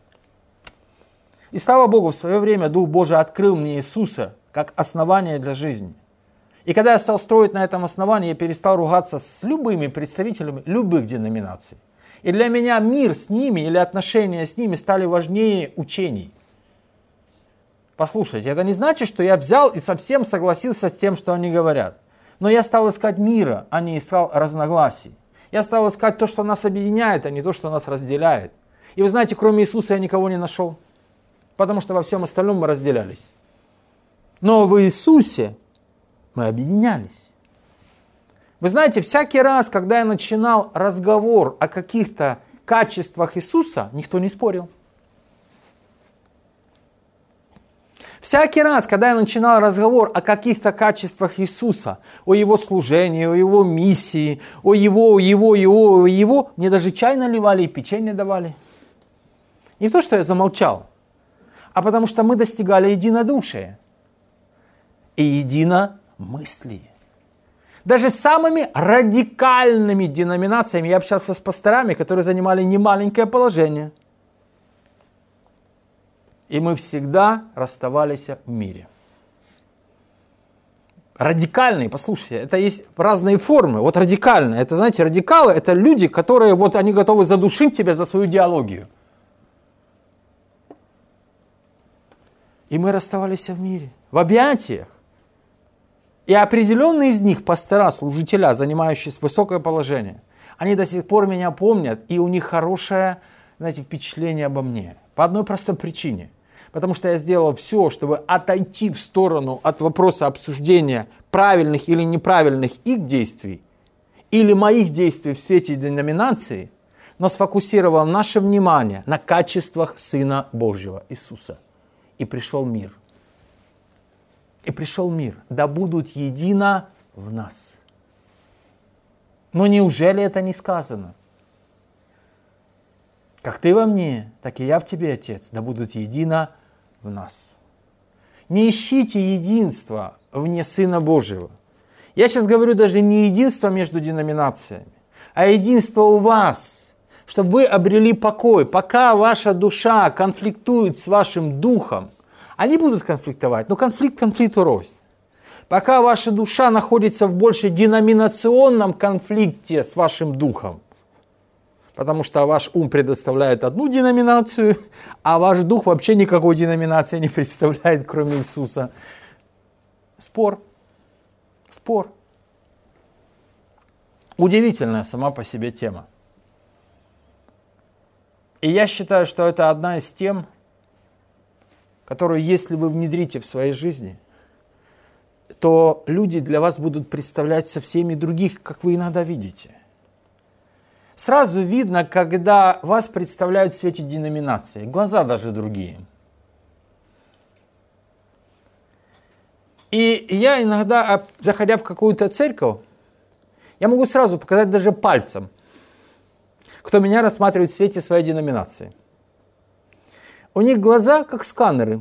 И слава Богу, в свое время Дух Божий открыл мне Иисуса как основание для жизни. И когда я стал строить на этом основании, я перестал ругаться с любыми представителями любых деноминаций. И для меня мир с ними или отношения с ними стали важнее учений. Послушайте, это не значит, что я взял и совсем согласился с тем, что они говорят. Но я стал искать мира, а не искал разногласий. Я стал искать то, что нас объединяет, а не то, что нас разделяет. И вы знаете, кроме Иисуса я никого не нашел. Потому что во всем остальном мы разделялись. Но в Иисусе мы объединялись. Вы знаете, всякий раз, когда я начинал разговор о каких-то качествах Иисуса, никто не спорил. Всякий раз, когда я начинал разговор о каких-то качествах Иисуса, о Его служении, о Его миссии, о Его, мне даже чай наливали и печенье давали. Не то, что я замолчал, а потому что мы достигали единодушия и единомыслия. Даже с самыми радикальными деноминациями я общался с пасторами, которые занимали немаленькое положение. И мы всегда расставались в мире. Радикальные, послушайте, это есть разные формы. Вот радикальные, это, знаете, радикалы, это люди, которые, они готовы задушить тебя за свою идеологию. И мы расставались в мире, в объятиях. И определенные из них, пастора, служителя, занимающиеся высокое положение, они до сих пор меня помнят, и у них хорошее, впечатление обо мне. По одной простой причине. Потому что я сделал все, чтобы отойти в сторону от вопроса обсуждения правильных или неправильных их действий, или моих действий в свете деноминации, но сфокусировал наше внимание на качествах Сына Божьего Иисуса. И пришел мир. и пришел мир, да будут едино в нас. Но неужели это не сказано? Как ты во мне, так и я в тебе, Отец, да будут едино в нас. Не ищите единства вне Сына Божьего. Я сейчас говорю даже не единство между деноминациями, а единство у вас, чтобы вы обрели покой. Пока ваша душа конфликтует с вашим духом, они будут конфликтовать, но конфликт конфликту рознь. Пока ваша душа находится в больше деноминационном конфликте с вашим духом, потому что ваш ум предоставляет одну деноминацию, а ваш дух вообще никакой деноминации не представляет, кроме Иисуса. Спор. Удивительная сама по себе тема. И я считаю, что это одна из тем, которую, если вы внедрите в своей жизни, то люди для вас будут представлять совсем других, как вы иногда видите. Сразу видно, когда вас представляют в свете деноминации. Глаза даже другие. И я иногда, заходя в какую-то церковь, я могу сразу показать даже пальцем, кто меня рассматривает в свете своей деноминации. У них глаза как сканеры.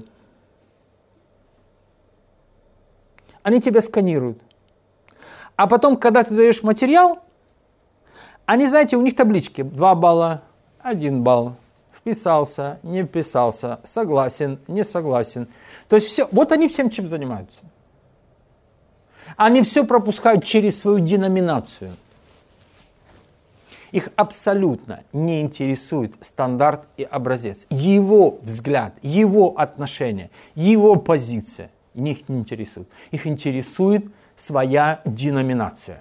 Они тебя сканируют. А потом, когда ты даешь материал, они, знаете, у них таблички. 2 балла, 1 балл. Вписался, не вписался, согласен, не согласен. То есть все, вот они всем чем занимаются. Они все пропускают через свою деноминацию. Их абсолютно не интересует стандарт и образец. Его взгляд, его отношение, его позиция. Их не интересует. Их интересует своя деноминация.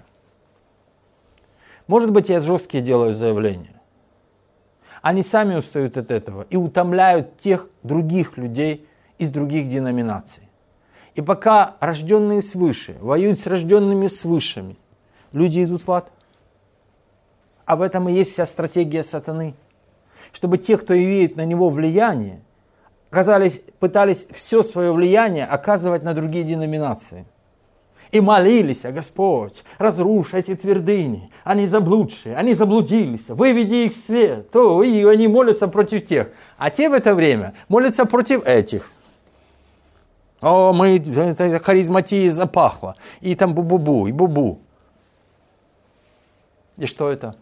Может быть, я жесткие делаю заявления. Они сами устают от этого и утомляют тех других людей из других деноминаций. И пока рожденные свыше воюют с рожденными свышами, люди идут в ад. А в этом и есть вся стратегия сатаны. Чтобы те, кто имеет на него влияние, пытались все свое влияние оказывать на другие деноминации. И молились: Господь, разрушь эти твердыни, они заблудшие, они заблудились, выведи их в свет. И они молятся против тех. А те в это время молятся против этих. Харизматия запахла. И там бу-бу-бу, и бу-бу. И что это?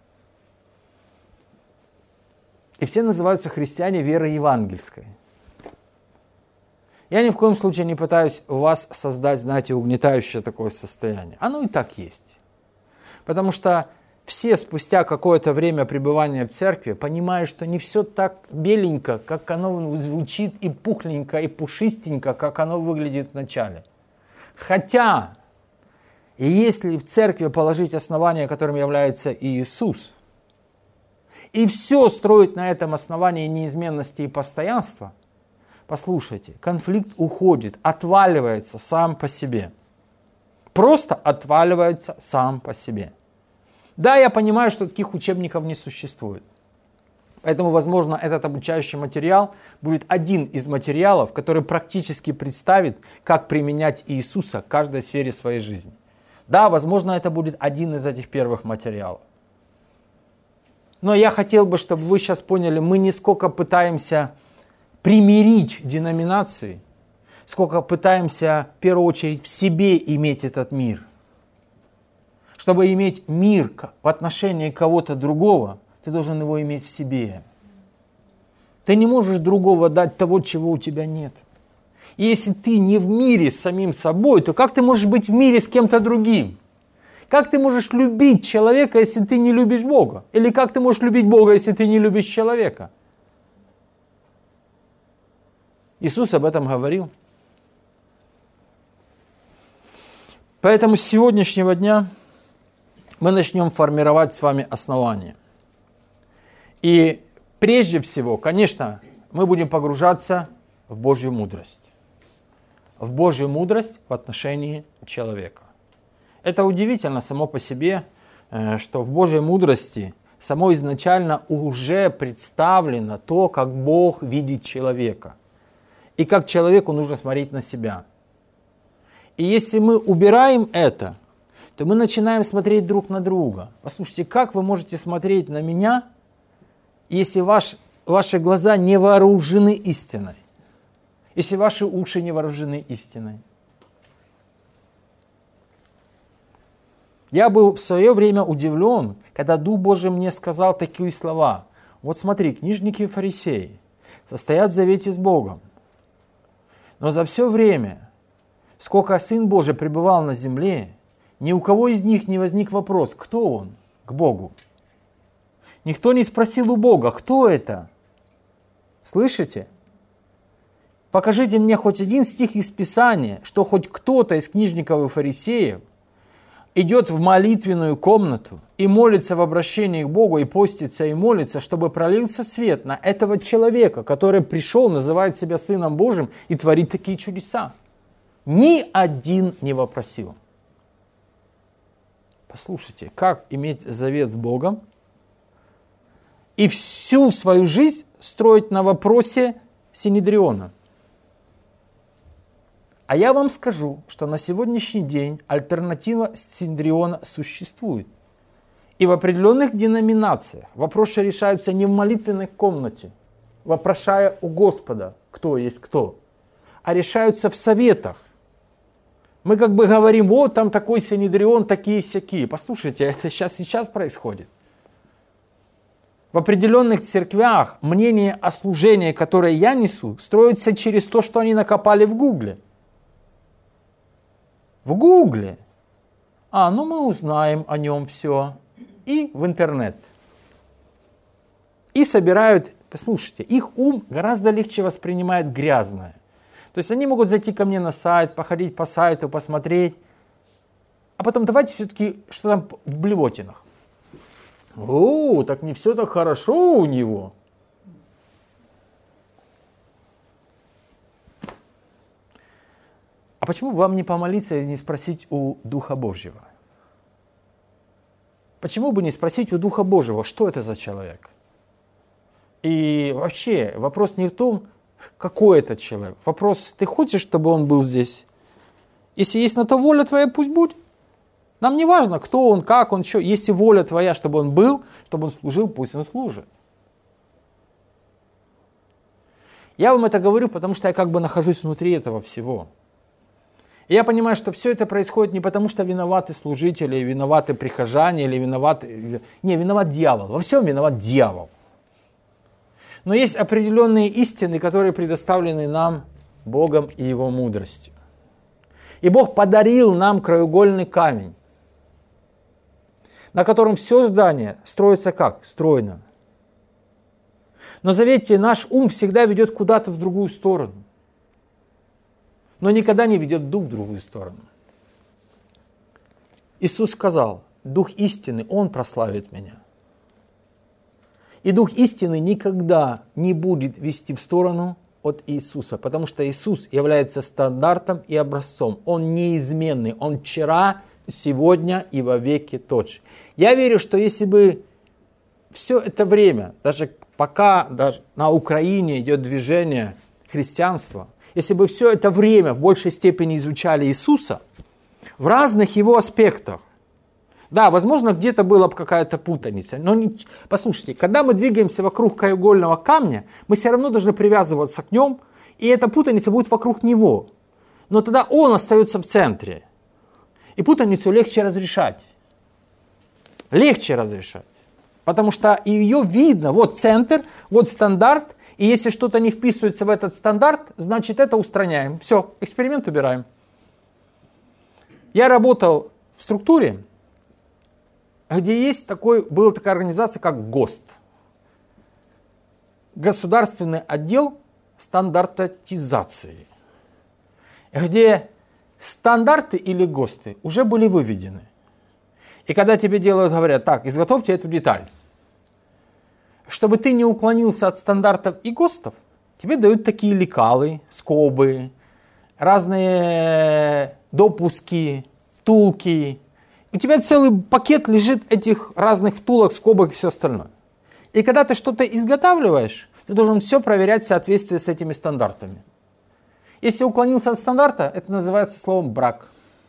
И все называются христиане верой евангельской. Я ни в коем случае не пытаюсь у вас создать, знаете, угнетающее такое состояние. Оно и так есть. Потому что все спустя какое-то время пребывания в церкви понимают, что не все так беленько, как оно звучит, и пухленько, и пушистенько, как оно выглядит вначале. Хотя, если в церкви положить основание, которым является Иисус, и все строить на этом основании неизменности и постоянства, послушайте, конфликт уходит, отваливается сам по себе. Просто отваливается сам по себе. Да, я понимаю, что таких учебников не существует. Поэтому, возможно, этот обучающий материал будет один из материалов, который практически представит, как применять Иисуса в каждой сфере своей жизни. Да, возможно, это будет один из этих первых материалов. Но я хотел бы, чтобы вы сейчас поняли, мы не сколько пытаемся примирить деноминации, сколько пытаемся в первую очередь в себе иметь этот мир. Чтобы иметь мир в отношении кого-то другого, ты должен его иметь в себе. Ты не можешь другого дать того, чего у тебя нет. И если ты не в мире с самим собой, то как ты можешь быть в мире с кем-то другим? Как ты можешь любить человека, если ты не любишь Бога? Или как ты можешь любить Бога, если ты не любишь человека? Иисус об этом говорил. Поэтому с сегодняшнего дня мы начнем формировать с вами основания. И прежде всего, конечно, мы будем погружаться в Божью мудрость. В Божью мудрость в отношении человека. Это удивительно само по себе, что в Божьей мудрости само изначально уже представлено то, как Бог видит человека. И как человеку нужно смотреть на себя. И если мы убираем это, то мы начинаем смотреть друг на друга. Послушайте, как вы можете смотреть на меня, если ваши глаза не вооружены истиной? Если ваши уши не вооружены истиной? Я был в свое время удивлен, когда Дух Божий мне сказал такие слова. Вот смотри, книжники и фарисеи состоят в завете с Богом. Но за все время, сколько Сын Божий пребывал на земле, ни у кого из них не возник вопрос, кто он к Богу. Никто не спросил у Бога, кто это? Слышите? Покажите мне хоть один стих из Писания, что хоть кто-то из книжников и фарисеев идет в молитвенную комнату и молится в обращении к Богу, и постится, и молится, чтобы пролился свет на этого человека, который пришел, называет себя Сыном Божьим и творит такие чудеса. Ни один не вопросил. Послушайте, как иметь завет с Богом и всю свою жизнь строить на вопросе Синедриона? А я вам скажу, что на сегодняшний день альтернатива Синедриона существует. И в определенных деноминациях вопросы решаются не в молитвенной комнате, вопрошая у Господа, кто есть кто, а решаются в советах. Мы как бы говорим, вот там такой Синедрион, такие-сякие. Послушайте, это сейчас происходит. В определенных церквях мнение о служении, которое я несу, строится через то, что они накопали в Гугле. В Гугле. Ну мы узнаем о нем все. И в интернет. И собирают, послушайте, их ум гораздо легче воспринимает грязное. То есть они могут зайти ко мне на сайт, походить по сайту, посмотреть. А потом давайте все-таки, что там в блевотинах. Так не все так хорошо у него. А почему бы вам не помолиться и не спросить у Духа Божьего? Почему бы не спросить у Духа Божьего, что это за человек? И вообще вопрос не в том, какой это человек. Вопрос, ты хочешь, чтобы он был здесь? Если есть на то воля твоя, пусть будет. Нам не важно, кто он, как он, что. Если воля твоя, чтобы он был, чтобы он служил, пусть он служит. Я вам это говорю, потому что я как бы нахожусь внутри этого всего. И я понимаю, что все это происходит не потому, что виноваты служители, виноваты прихожане, или виноваты... Не, виноват дьявол. Во всем виноват дьявол. Но есть определенные истины, которые предоставлены нам Богом и Его мудростью. И Бог подарил нам краеугольный камень, на котором все здание строится как? Стройно. Но заметьте, наш ум всегда ведет куда-то в другую сторону. Но никогда не ведет дух в другую сторону. Иисус сказал, Дух истины, Он прославит меня. И Дух истины никогда не будет вести в сторону от Иисуса, потому что Иисус является стандартом и образцом. Он неизменный, Он вчера, сегодня и во веки тот же. Я верю, что если бы все это время, даже пока даже на Украине идет движение христианства, если бы все это время в большей степени изучали Иисуса в разных Его аспектах, да, возможно, где-то была бы какая-то путаница, но послушайте, когда мы двигаемся вокруг краеугольного камня, мы все равно должны привязываться к нему, и эта путаница будет вокруг него. Но тогда он остается в центре, и путаницу легче разрешать. Легче разрешать, потому что ее видно, вот центр, вот стандарт, и если что-то не вписывается в этот стандарт, значит это устраняем. Все, эксперимент убираем. Я работал в структуре, где была такая организация, как ГОСТ. Государственный отдел стандартизации. Где стандарты или ГОСТы уже были выведены. И когда тебе говорят, так, изготовьте эту деталь. Чтобы ты не уклонился от стандартов и ГОСТов, тебе дают такие лекалы, скобы, разные допуски, втулки. У тебя целый пакет лежит этих разных втулок, скобок и все остальное. И когда ты что-то изготавливаешь, ты должен все проверять в соответствии с этими стандартами. Если уклонился от стандарта, это называется словом брак.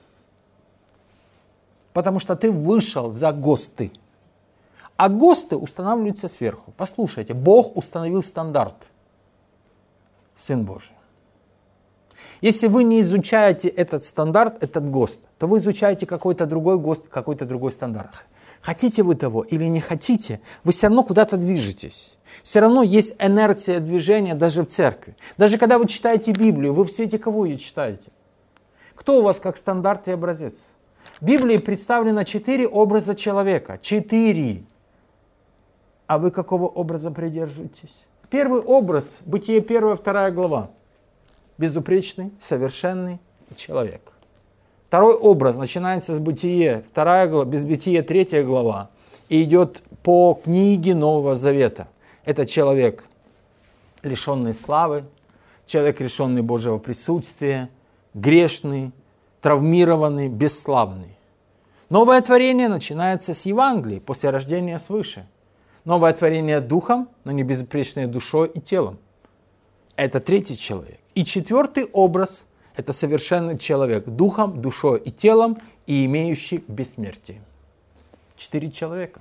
Потому что ты вышел за ГОСТы. А ГОСТы устанавливаются сверху. Послушайте, Бог установил стандарт. Сын Божий. Если вы не изучаете этот стандарт, этот ГОСТ, то вы изучаете какой-то другой ГОСТ, какой-то другой стандарт. Хотите вы того или не хотите, вы все равно куда-то движетесь. Все равно есть инерция движения даже в церкви. Даже когда вы читаете Библию, вы в свете кого ее читаете? Кто у вас как стандарт и образец? В Библии представлено 4 образа человека. 4. А вы какого образа придерживаетесь? Первый образ, Бытие 1-2 глава. Безупречный, совершенный человек. Второй образ начинается с Бытие 2 глава, без Бытие 3 глава. И идет по книге Нового Завета. Это человек, лишенный славы, человек, лишенный Божьего присутствия, грешный, травмированный, бесславный. Новое творение начинается с Евангелия, после рождения свыше. Новое творение духом, но не безупречное душой и телом. Это третий человек. И четвертый образ – это совершенный человек, духом, душой и телом, и имеющий бессмертие. 4 человека.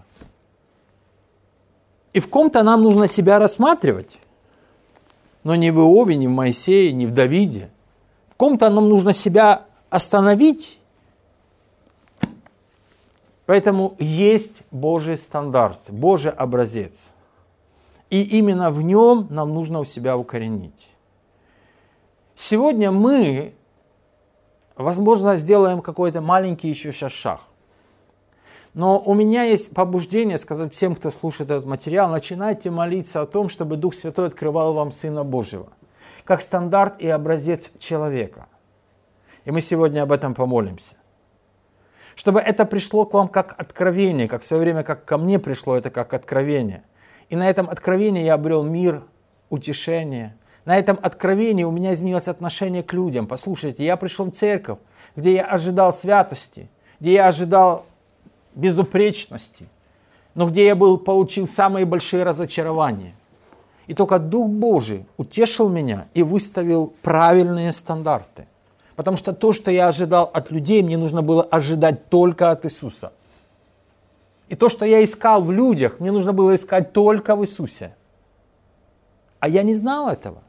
И в ком-то нам нужно себя рассматривать, но не в Иове, не в Моисее, не в Давиде. В ком-то нам нужно себя остановить. Поэтому есть Божий стандарт, Божий образец. И именно в нем нам нужно у себя укоренить. Сегодня мы, возможно, сделаем какой-то маленький еще сейчас шаг. Но у меня есть побуждение сказать всем, кто слушает этот материал, начинайте молиться о том, чтобы Дух Святой открывал вам Сына Божьего, как стандарт и образец человека. И мы сегодня об этом помолимся. Чтобы это пришло к вам как откровение, как в свое время, как ко мне пришло это как откровение. И на этом откровении я обрел мир, утешение. На этом откровении у меня изменилось отношение к людям. Послушайте, я пришел в церковь, где я ожидал святости, где я ожидал безупречности, но где я получил самые большие разочарования. И только Дух Божий утешил меня и выставил правильные стандарты. Потому что то, что я ожидал от людей, мне нужно было ожидать только от Иисуса. И то, что я искал в людях, мне нужно было искать только в Иисусе. А я не знал этого.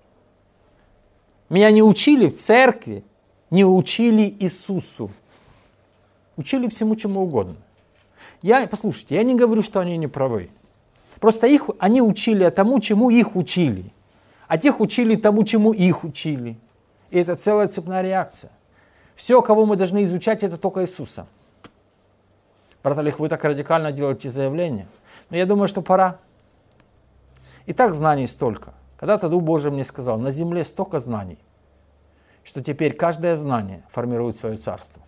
Меня не учили в церкви, не учили Иисусу. Учили всему, чему угодно. Послушайте, я не говорю, что они не правы. Просто они учили тому, чему их учили. А тех учили тому, чему их учили. И это целая цепная реакция. Все, кого мы должны изучать, это только Иисуса. Брат Олег, вы так радикально делаете заявление. Но я думаю, что пора. И так знаний столько. Когда-то Дух Божий мне сказал, на земле столько знаний, что теперь каждое знание формирует свое царство.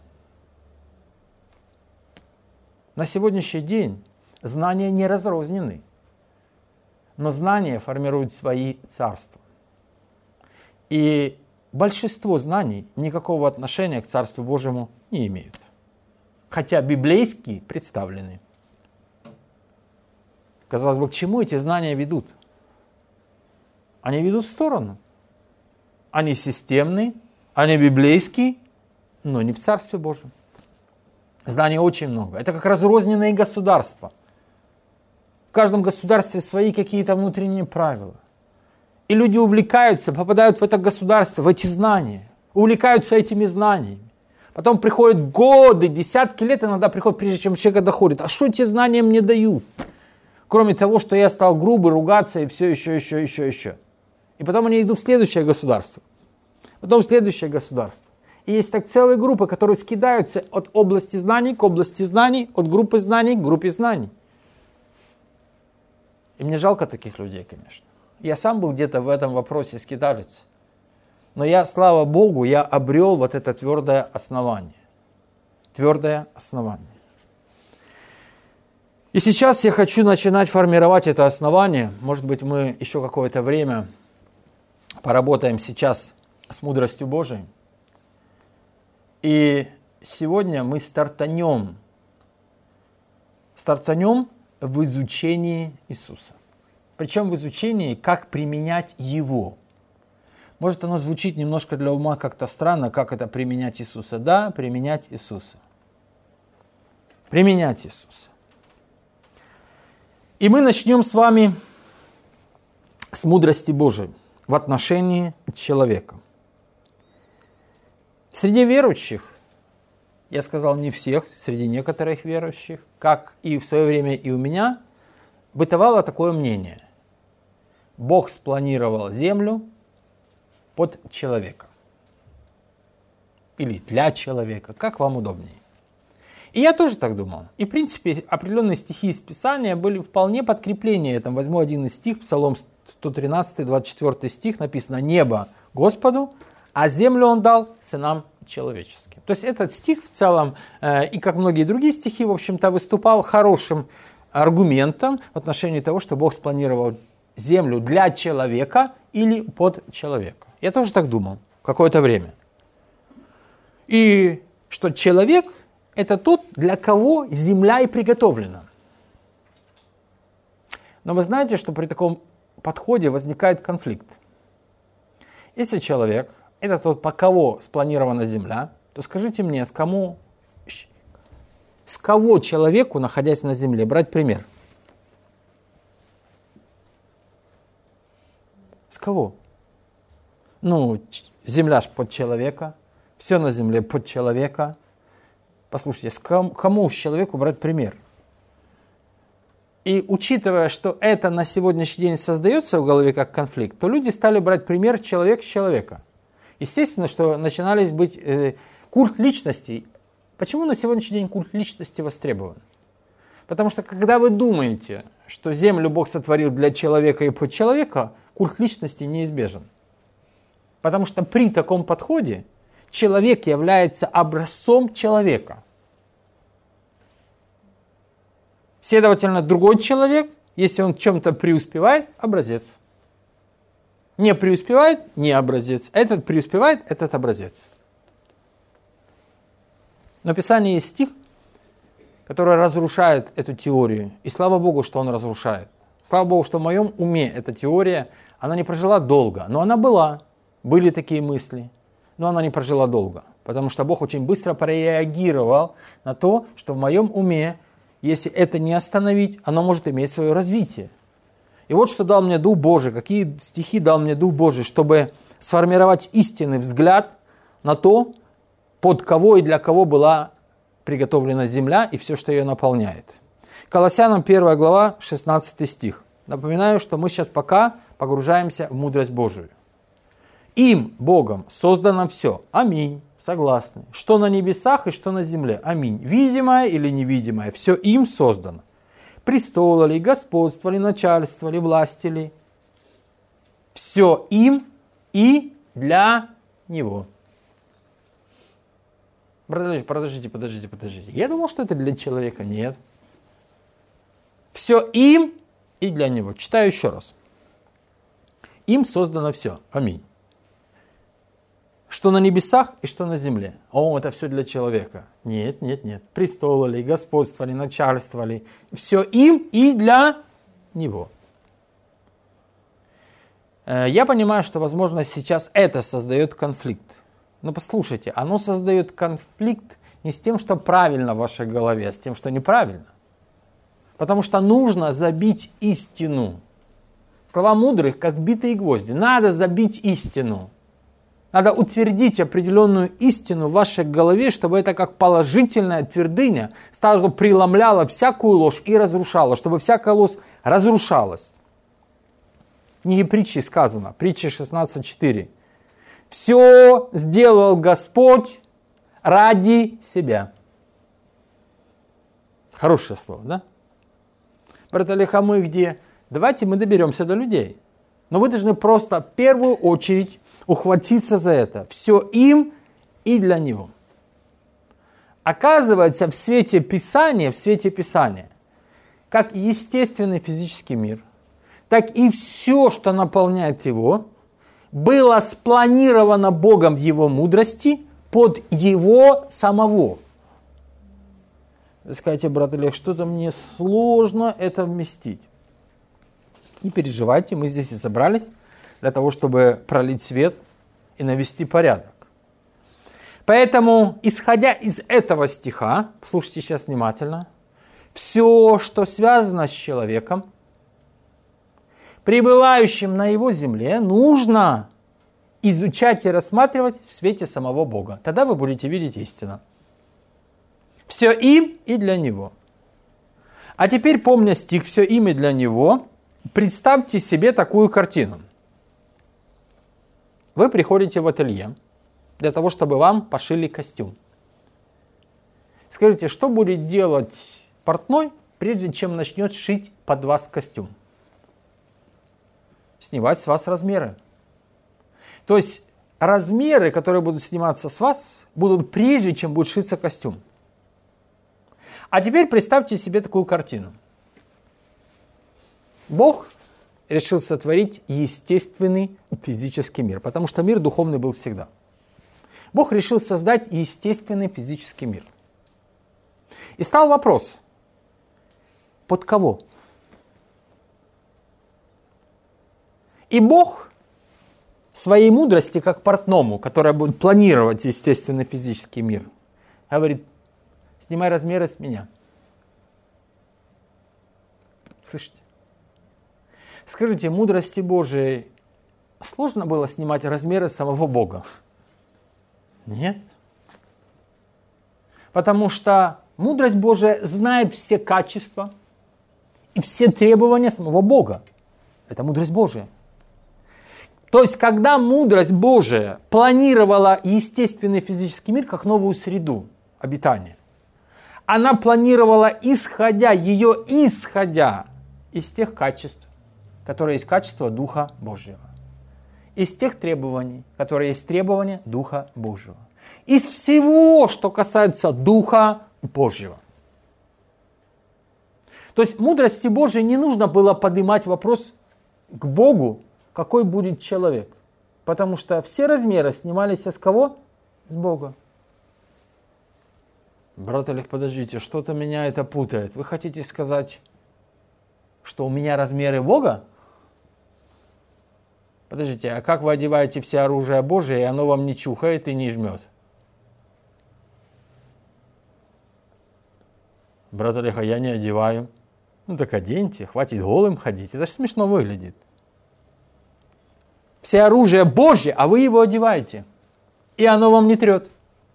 На сегодняшний день знания не разрознены, но знания формируют свои царства. И большинство знаний никакого отношения к Царству Божьему не имеют. Хотя библейские представлены. Казалось бы, к чему эти знания ведут? Они ведут в сторону. Они системные, они библейские, но не в Царстве Божьем. Знаний очень много. Это как разрозненные государства. В каждом государстве свои какие-то внутренние правила. И люди увлекаются, попадают в это государство, в эти знания. Увлекаются этими знаниями. Потом приходят годы, десятки лет иногда приходят, прежде чем человек доходит. А что эти знания мне дают? Кроме того, что я стал грубый, ругаться и все еще. И потом они идут в следующее государство. Потом в следующее государство. И есть так целые группы, которые скидаются от области знаний к области знаний, от группы знаний к группе знаний. И мне жалко таких людей, конечно. Я сам был где-то в этом вопросе скиталец. Но я, слава Богу, я обрел вот это твердое основание. Твердое основание. И сейчас я хочу начинать формировать это основание. Может быть, мы еще какое-то время поработаем сейчас с мудростью Божией. И сегодня мы стартанем в изучении Иисуса. Причем в изучении, как применять Его. Может, оно звучит немножко для ума как-то странно, как это применять Иисуса. Да, применять Иисуса. Применять Иисуса. И мы начнем с вами с мудрости Божией в отношении человека. Среди верующих, я сказал не всех, среди некоторых верующих, как и в свое время и у меня, бытовало такое мнение. Бог спланировал землю под человека. Или для человека, как вам удобнее. И я тоже так думал. И в принципе определенные стихи из Писания были вполне подкрепление этому. Возьму один из стих, Псалом 113, 24 стих, написано: «Небо Господу, а землю Он дал сынам человеческим». То есть этот стих в целом, и как многие другие стихи, в общем-то, выступал хорошим аргументом в отношении того, что Бог спланировал землю для человека или под человека. Я тоже так думал какое-то время. И что человек – это тот, для кого земля и приготовлена. Но вы знаете, что при таком подходе возникает конфликт. Если человек – это тот, по кого спланирована земля, то скажите мне, с кого человеку, находясь на земле, брать пример? С кого? Земля ж под человека, все на земле под человека. Послушайте, кому человеку брать пример? И учитывая, что это на сегодняшний день создается в голове как конфликт, то люди стали брать пример человек с человека. Естественно, что начинались быть культ личностей. Почему на сегодняшний день культ личности востребован? Потому что когда вы думаете, что землю Бог сотворил для человека и под человека, культ личности неизбежен. Потому что при таком подходе человек является образцом человека. Следовательно, другой человек, если он в чем-то преуспевает, образец. Не преуспевает, не образец. Этот преуспевает, этот образец. Но в Писании есть стих, который разрушает эту теорию. И слава Богу, что он разрушает. Слава Богу, что в моем уме эта теория, она не прожила долго, но она была. Были такие мысли, но она не прожила долго. Потому что Бог очень быстро прореагировал на то, что в моем уме, если это не остановить, оно может иметь свое развитие. И вот что дал мне Дух Божий, какие стихи дал мне Дух Божий, чтобы сформировать истинный взгляд на то, под кого и для кого была приготовлена земля и все, что ее наполняет. Колоссянам 1 глава, 16 стих. Напоминаю, что мы сейчас пока погружаемся в мудрость Божию. Им, Богом, создано все. Аминь. Согласны. Что на небесах и что на земле. Аминь. Видимое или невидимое. Все им создано. Престолы ли, господство ли, начальство ли, власти ли. Все им и для него. Подождите. Я думал, что это для человека. Нет. Все им и для него. Читаю еще раз. Им создано все. Аминь. Что на небесах и что на земле. Это все для человека. Нет. Престолы ли, господство ли, начальство ли. Все им и для него. Я понимаю, что, возможно, сейчас это создает конфликт. Но послушайте, оно создает конфликт не с тем, что правильно в вашей голове, а с тем, что неправильно. Потому что нужно забить истину. Слова мудрых, как битые гвозди. Надо забить истину. Надо утвердить определенную истину в вашей голове, чтобы это как положительная твердыня сразу преломляла всякую ложь и разрушала, чтобы всякая ложь разрушалась. В книге Притчи сказано, Притча 16:4. Все сделал Господь ради себя. Хорошее слово, да? Брат Олег, а мы где? Давайте мы доберемся до людей. Но вы должны просто в первую очередь ухватиться за это. Все им и для него. Оказывается, в свете Писания, как естественный физический мир, так и все, что наполняет его, было спланировано Богом в его мудрости под его самого. Вы скажете, брат Олег, что-то мне сложно это вместить. Не переживайте, мы здесь и собрались для того, чтобы пролить свет и навести порядок. Поэтому, исходя из этого стиха, слушайте сейчас внимательно, все, что связано с человеком, пребывающим на его земле, нужно изучать и рассматривать в свете самого Бога. Тогда вы будете видеть истину. Все им и для него. А теперь, помня стих «все им и для него», представьте себе такую картину. Вы приходите в ателье для того, чтобы вам пошили костюм. Скажите, что будет делать портной, прежде чем начнет шить под вас костюм? Снимать с вас размеры. То есть размеры, которые будут сниматься с вас, будут прежде, чем будет шиться костюм. А теперь представьте себе такую картину. Бог решил сотворить естественный физический мир, потому что мир духовный был всегда. Бог решил создать естественный физический мир. И стал вопрос, под кого? И Бог своей мудрости, как портному, которая будет планировать естественный физический мир, говорит, снимай размеры с меня. Слышите? Скажите, мудрости Божией сложно было снимать размеры самого Бога? Нет. Потому что мудрость Божия знает все качества и все требования самого Бога. Это мудрость Божия. То есть, когда мудрость Божия планировала естественный физический мир как новую среду обитания, она планировала, исходя из тех качеств, которые есть качество Духа Божьего. Из тех требований, которые есть требования Духа Божьего. Из всего, что касается Духа Божьего. То есть мудрости Божией не нужно было поднимать вопрос к Богу, какой будет человек. Потому что все размеры снимались с кого? С Бога. Брат Олег, подождите, что-то меня это путает. Вы хотите сказать, что у меня размеры Бога? Подождите, а как вы одеваете все оружие Божие, и оно вам не чухает и не жмет? Брат Олег, а я не одеваю. Ну так оденьте, хватит голым ходить. Это же смешно выглядит. Все оружие Божье, а вы его одеваете. И оно вам не трет.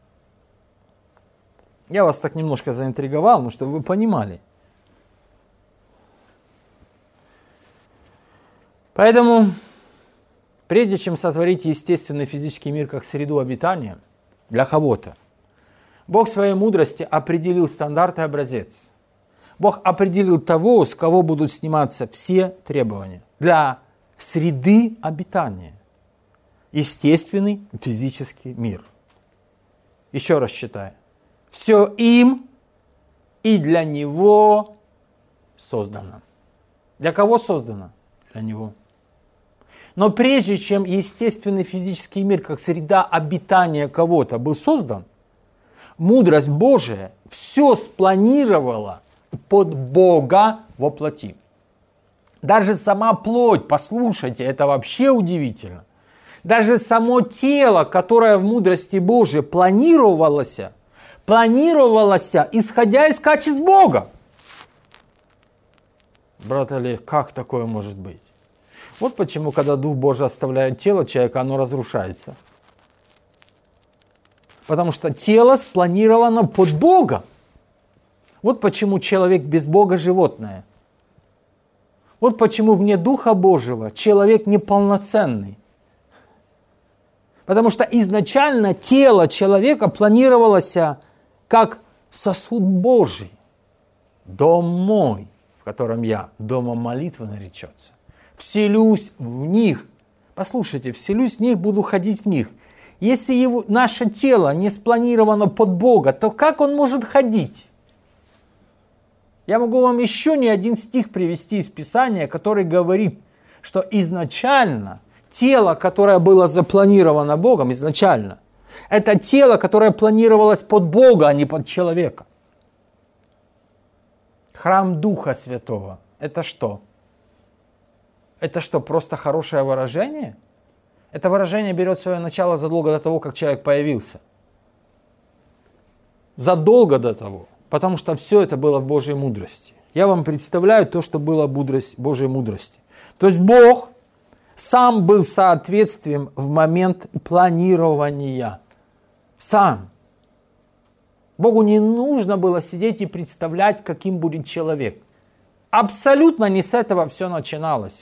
Я вас так немножко заинтриговал, ну, чтобы вы понимали. Поэтому, прежде чем сотворить естественный физический мир как среду обитания для кого-то, Бог в своей мудрости определил стандарт и образец. Бог определил того, с кого будут сниматься все требования для среды обитания. Естественный физический мир. Еще раз читаю. Все им и для него создано. Для кого создано? Для него. Но прежде чем естественный физический мир, как среда обитания кого-то, был создан, мудрость Божия все спланировала под Бога во плоти. Даже сама плоть, послушайте, это вообще удивительно. Даже само тело, которое в мудрости Божией планировалось, исходя из качеств Бога. Брат Олег, как такое может быть? Вот почему, когда Дух Божий оставляет тело человека, оно разрушается. Потому что тело спланировано под Бога. Вот почему человек без Бога животное. Вот почему вне Духа Божьего человек неполноценный. Потому что изначально тело человека планировалось как сосуд Божий. Дом мой, в котором я, домом молитвы наречется. Вселюсь в них. Послушайте, вселюсь в них, буду ходить в них. Если наше тело не спланировано под Бога, то как он может ходить? Я могу вам еще не один стих привести из Писания, который говорит, что изначально тело, которое было запланировано Богом, изначально, это тело, которое планировалось под Бога, а не под человека. Храм Духа Святого. Это что? Это что, просто хорошее выражение? Это выражение берет свое начало задолго до того, как человек появился. Задолго до того. Потому что все это было в Божьей мудрости. Я вам представляю то, что было Божьей мудрости. То есть Бог сам был соответствием в момент планирования. Сам. Богу не нужно было сидеть и представлять, каким будет человек. Абсолютно не с этого все начиналось.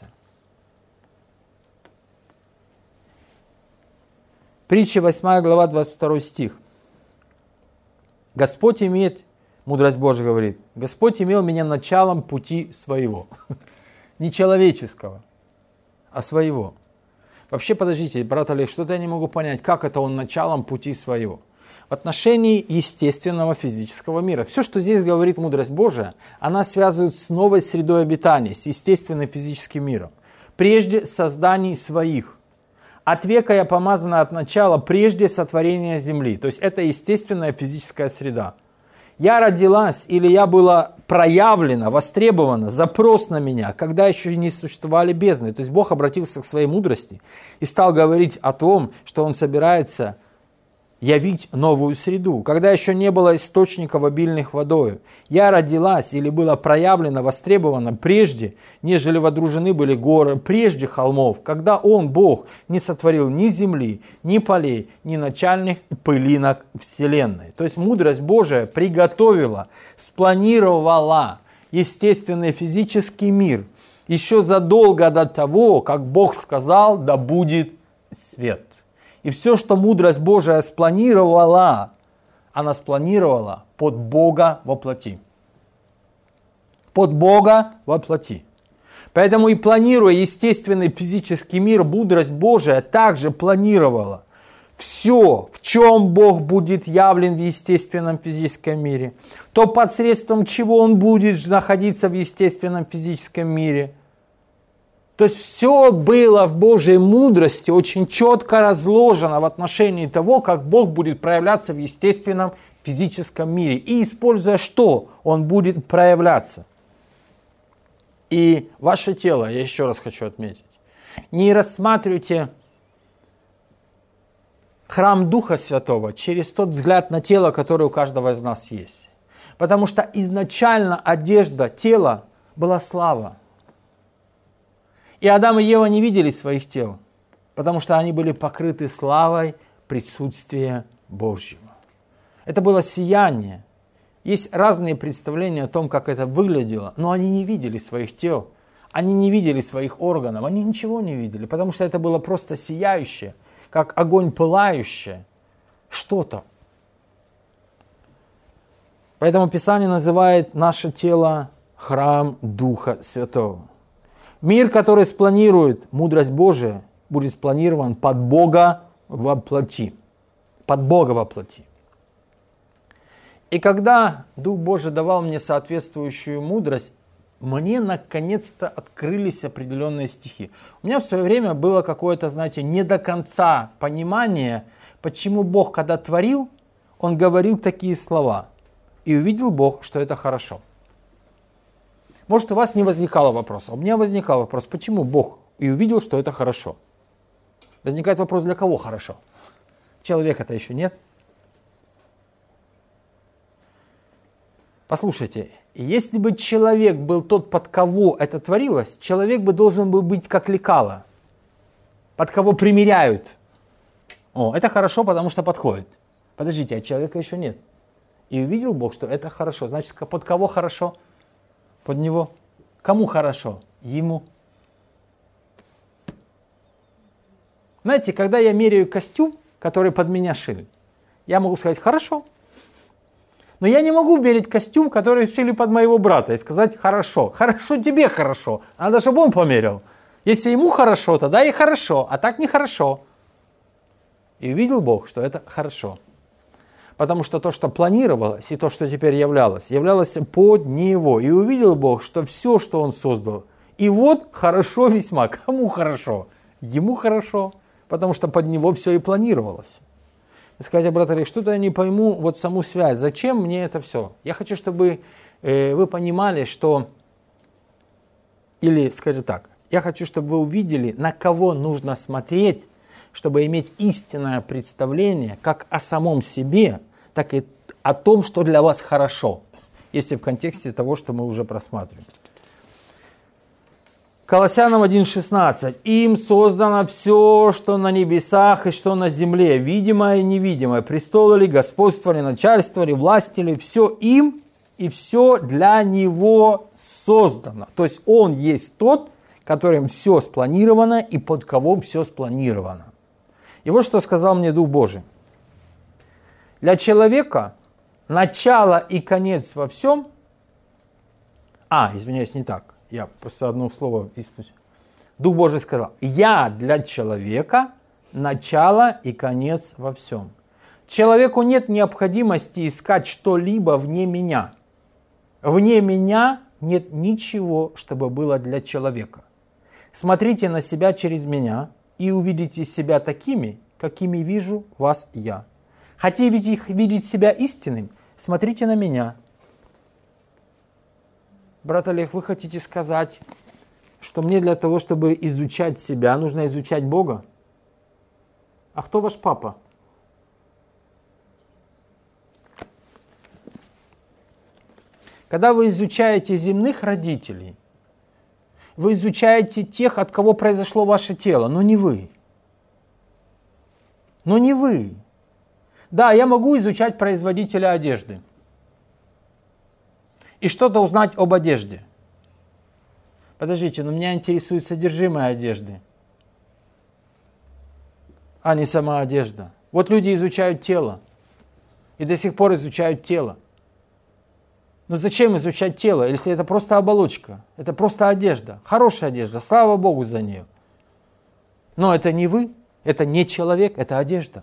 Притча 8 глава 22 стих. Господь имеет, мудрость Божия говорит, Господь имел меня началом пути своего. Не человеческого, а своего. Вообще, подождите, брат Олег, что-то я не могу понять, как это он началом пути своего. В отношении естественного физического мира. Все, что здесь говорит мудрость Божия, она связывает с новой средой обитания, с естественным физическим миром. Прежде созданий своих. От века я помазана от начала, прежде сотворения земли. То есть это естественная физическая среда. Я родилась, или я была проявлена, востребована, запрос на меня, когда еще не существовали бездны. То есть Бог обратился к своей мудрости и стал говорить о том, что Он собирается явить новую среду, когда еще не было источников обильных водою. Я родилась или была проявлена, востребована прежде, нежели водружены были горы, прежде холмов, когда Он, Бог, не сотворил ни земли, ни полей, ни начальных пылинок вселенной. То есть мудрость Божия приготовила, спланировала естественный физический мир еще задолго до того, как Бог сказал, да будет свет. И все, что мудрость Божия спланировала, она спланировала под Бога во плоти. Под Бога во плоти. Поэтому и планируя естественный физический мир, мудрость Божия также планировала все, в чем Бог будет явлен в естественном физическом мире, то посредством чего Он будет находиться в естественном физическом мире. То есть все было в Божьей мудрости очень четко разложено в отношении того, как Бог будет проявляться в естественном физическом мире. И используя что Он будет проявляться. И ваше тело, я еще раз хочу отметить, не рассматривайте храм Духа Святого через тот взгляд на тело, который у каждого из нас есть. Потому что изначально одежда тела была слава. И Адам и Ева не видели своих тел, потому что они были покрыты славой присутствия Божьего. Это было сияние. Есть разные представления о том, как это выглядело, но они не видели своих тел, они не видели своих органов, они ничего не видели, потому что это было просто сияющее, как огонь пылающее, что-то. Поэтому Писание называет наше тело храм Духа Святого. Мир, который спланирует мудрость Божия, будет спланирован под Бога во плоти. Под Бога во плоти. И когда Дух Божий давал мне соответствующую мудрость, мне наконец-то открылись определенные стихи. У меня в свое время было какое-то, знаете, не до конца понимание, почему Бог, когда творил, Он говорил такие слова. И увидел Бог, что это хорошо. Может, у вас не возникало вопроса. У меня возникал вопрос, почему Бог и увидел, что это хорошо. Возникает вопрос, для кого хорошо? Человека-то еще нет. Послушайте, если бы человек был тот, под кого это творилось, человек бы должен был быть как лекало, под кого примеряют. О, это хорошо, потому что подходит. Подождите, а человека еще нет. И увидел Бог, что это хорошо. Значит, под кого хорошо? Под него. Кому хорошо? Ему. Знаете, когда я меряю костюм, который под меня шили, я могу сказать хорошо. Но я не могу мерить костюм, который шили под моего брата, и сказать хорошо. Хорошо тебе хорошо. Надо, чтобы он померил. Если ему хорошо, тогда и хорошо, а так нехорошо. И увидел Бог, что это хорошо. Потому что то, что планировалось, и то, что теперь являлось под Него. И увидел Бог, что все, что Он создал, и вот хорошо весьма. Кому хорошо? Ему хорошо, потому что под Него все и планировалось. И сказать, брат Олег, что-то я не пойму вот саму связь. Зачем мне это все? Я хочу, чтобы вы понимали, что... Или, скажем так, я хочу, чтобы вы увидели, на кого нужно смотреть, чтобы иметь истинное представление как о самом себе, так и о том, что для вас хорошо, если в контексте того, что мы уже просматриваем. Колоссянам 1:16. Им создано все, что на небесах и что на земле, видимое и невидимое, престолы ли, господство ли, начальство ли, власти ли, все им и все для него создано. То есть он есть тот, которым все спланировано и под кого все спланировано. И вот что сказал мне Дух Божий. Для человека начало и конец во всем. Извиняюсь, не так. Я просто одно слово испустил. Дух Божий сказал: я для человека начало и конец во всем. Человеку нет необходимости искать что-либо вне меня. Вне меня нет ничего, чтобы было для человека. Смотрите на себя через меня и увидите себя такими, какими вижу вас я. Хотите видеть себя истинным? Смотрите на меня. Брат Олег, вы хотите сказать, что мне для того, чтобы изучать себя, нужно изучать Бога? А кто ваш папа? Когда вы изучаете земных родителей, вы изучаете тех, от кого произошло ваше тело, но не вы. Но не вы. Да, я могу изучать производителя одежды и что-то узнать об одежде. Подождите, но меня интересует содержимое одежды, а не сама одежда. Вот люди изучают тело и до сих пор изучают тело. Но зачем изучать тело, если это просто оболочка, это просто одежда, хорошая одежда, слава Богу за нее. Но это не вы, это не человек, это одежда.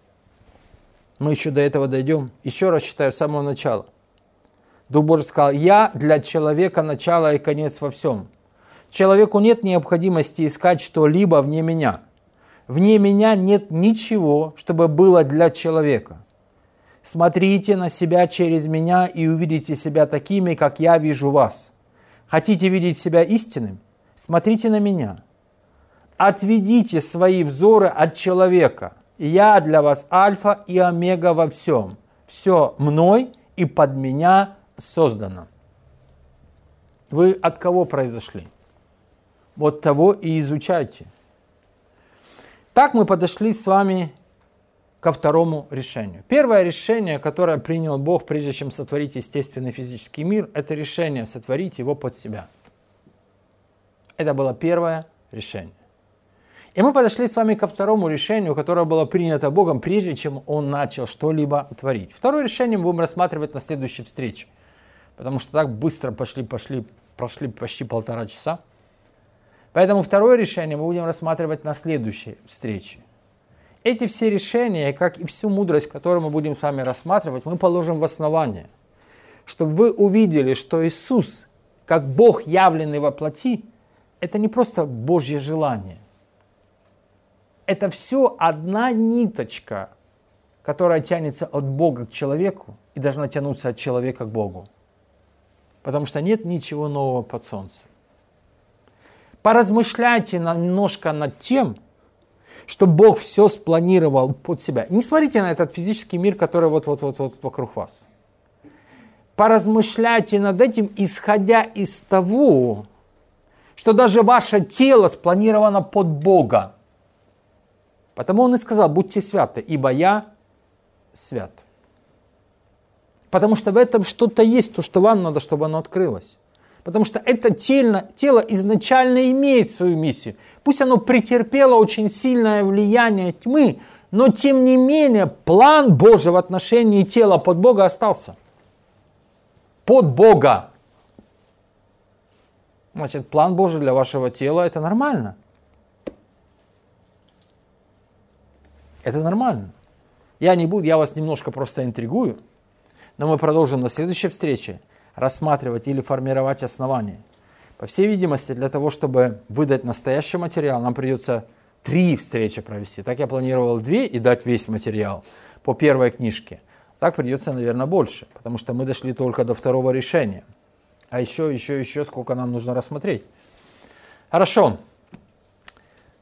Мы еще до этого дойдем. Еще раз читаю с самого начала. Дух Божий сказал: я для человека начало и конец во всем. Человеку нет необходимости искать что-либо вне меня. Вне меня нет ничего, чтобы было для человека. Смотрите на себя через меня и увидите себя такими, как я вижу вас. Хотите видеть себя истинным? Смотрите на меня. Отведите свои взоры от человека. Я для вас альфа и омега во всем. Все мной и под меня создано. Вы от кого произошли? Вот того и изучайте. Так мы подошли с вами ко второму решению. Первое решение, которое принял Бог, прежде чем сотворить естественный физический мир, это решение сотворить его под себя. Это было первое решение. И мы подошли с вами ко второму решению, которое было принято Богом, прежде чем Он начал что-либо творить. Второе решение мы будем рассматривать на следующей встрече, потому что так быстро прошли почти 1,5 часа. Поэтому второе решение мы будем рассматривать на следующей встрече. Эти все решения, как и всю мудрость, которую мы будем с вами рассматривать, мы положим в основание, чтобы вы увидели, что Иисус, как Бог, явленный во плоти, это не просто Божье желание. Это все одна ниточка, которая тянется от Бога к человеку и должна тянуться от человека к Богу. Потому что нет ничего нового под солнцем. Поразмышляйте немножко над тем, что Бог все спланировал под себя. Не смотрите на этот физический мир, который вот вокруг вас. Поразмышляйте над этим, исходя из того, что даже ваше тело спланировано под Бога. Потому Он и сказал: будьте святы, ибо я свят. Потому что в этом что-то есть, то, что вам надо, чтобы оно открылось. Потому что это тело изначально имеет свою миссию. Пусть оно претерпело очень сильное влияние тьмы, но тем не менее план Божий в отношении тела под Бога остался. Под Бога. Значит, план Божий для вашего тела — это нормально. Это нормально. Я вас немножко просто интригую, но мы продолжим на следующей встрече рассматривать или формировать основания. По всей видимости, для того, чтобы выдать настоящий материал, нам придется 3 встречи провести. Так я планировал 2 и дать весь материал по первой книжке. Так придется, наверное, больше, потому что мы дошли только до второго решения. А еще сколько нам нужно рассмотреть. Хорошо.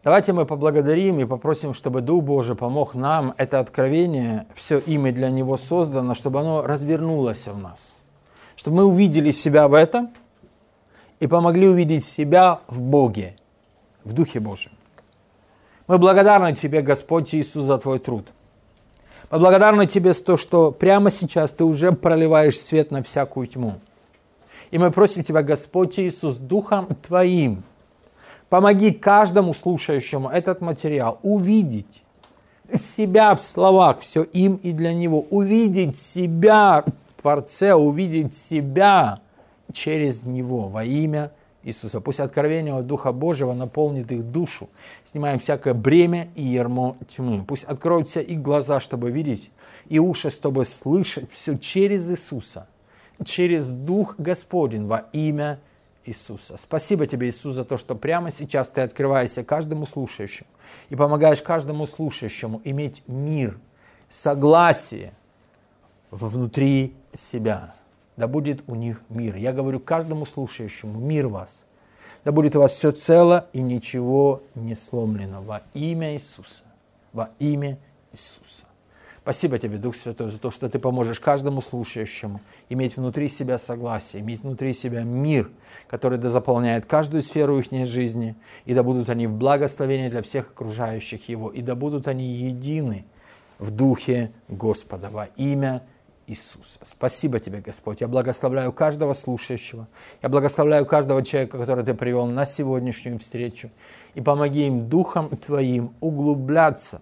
Давайте мы поблагодарим и попросим, чтобы Дух Божий помог нам это откровение, все ими для Него создано, чтобы оно развернулось в нас. Чтобы мы увидели себя в этом и помогли увидеть себя в Боге, в Духе Божьем. Мы благодарны Тебе, Господь Иисус, за Твой труд. Мы благодарны Тебе за то, что прямо сейчас Ты уже проливаешь свет на всякую тьму. И мы просим Тебя, Господь Иисус, Духом Твоим, помоги каждому слушающему этот материал увидеть себя в словах, все им и для него, увидеть себя в Творце, увидеть себя через Него во имя Иисуса. Пусть откровение от Духа Божьего наполнит их душу, снимаем всякое бремя и ярмо тьмы. Пусть откроются и глаза, чтобы видеть, и уши, чтобы слышать все через Иисуса, через Дух Господень во имя Иисуса. Спасибо Тебе, Иисус, за то, что прямо сейчас Ты открываешься каждому слушающему и помогаешь каждому слушающему иметь мир, согласие внутри себя. Да будет у них мир. Я говорю каждому слушающему: мир вас. Да будет у вас все цело и ничего не сломлено во имя Иисуса. Во имя Иисуса. Спасибо Тебе, Дух Святой, за то, что Ты поможешь каждому слушающему иметь внутри себя согласие, иметь внутри себя мир, который да заполняет каждую сферу их жизни, и да будут они в благословении для всех окружающих его, и да будут они едины в Духе Господа во имя Иисуса. Спасибо Тебе, Господь. Я благословляю каждого слушающего. Я благословляю каждого человека, которого Ты привел на сегодняшнюю встречу. И помоги им Духом Твоим углубляться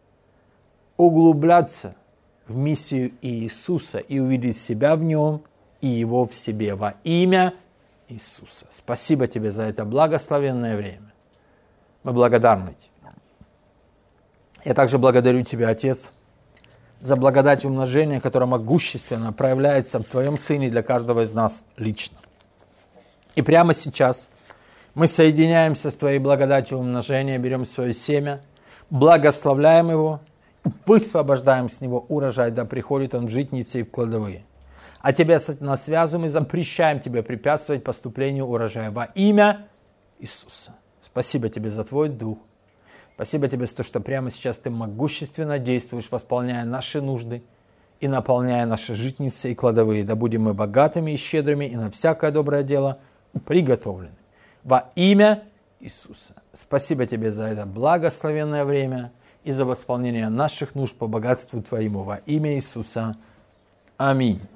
в миссию Иисуса и увидеть себя в Нем и Его в себе во имя Иисуса. Спасибо Тебе за это благословенное время. Мы благодарны Тебе. Я также благодарю Тебя, Отец, за благодать и умножение, которое могущественно проявляется в Твоем Сыне для каждого из нас лично. И прямо сейчас мы соединяемся с Твоей благодатью и умножением, берем свое семя, благословляем его, высвобождаем с него урожай, да приходит он в житницы и в кладовые. А Тебя связываем и запрещаем Тебе препятствовать поступлению урожая во имя Иисуса. Спасибо Тебе за Твой Дух. Спасибо Тебе за то, что прямо сейчас Ты могущественно действуешь, восполняя наши нужды и наполняя наши житницы и кладовые. Да будем мы богатыми и щедрыми, и на всякое доброе дело приготовлены. Во имя Иисуса. Спасибо Тебе за это благословенное время и за восполнение наших нужд по богатству Твоему. Во имя Иисуса. Аминь.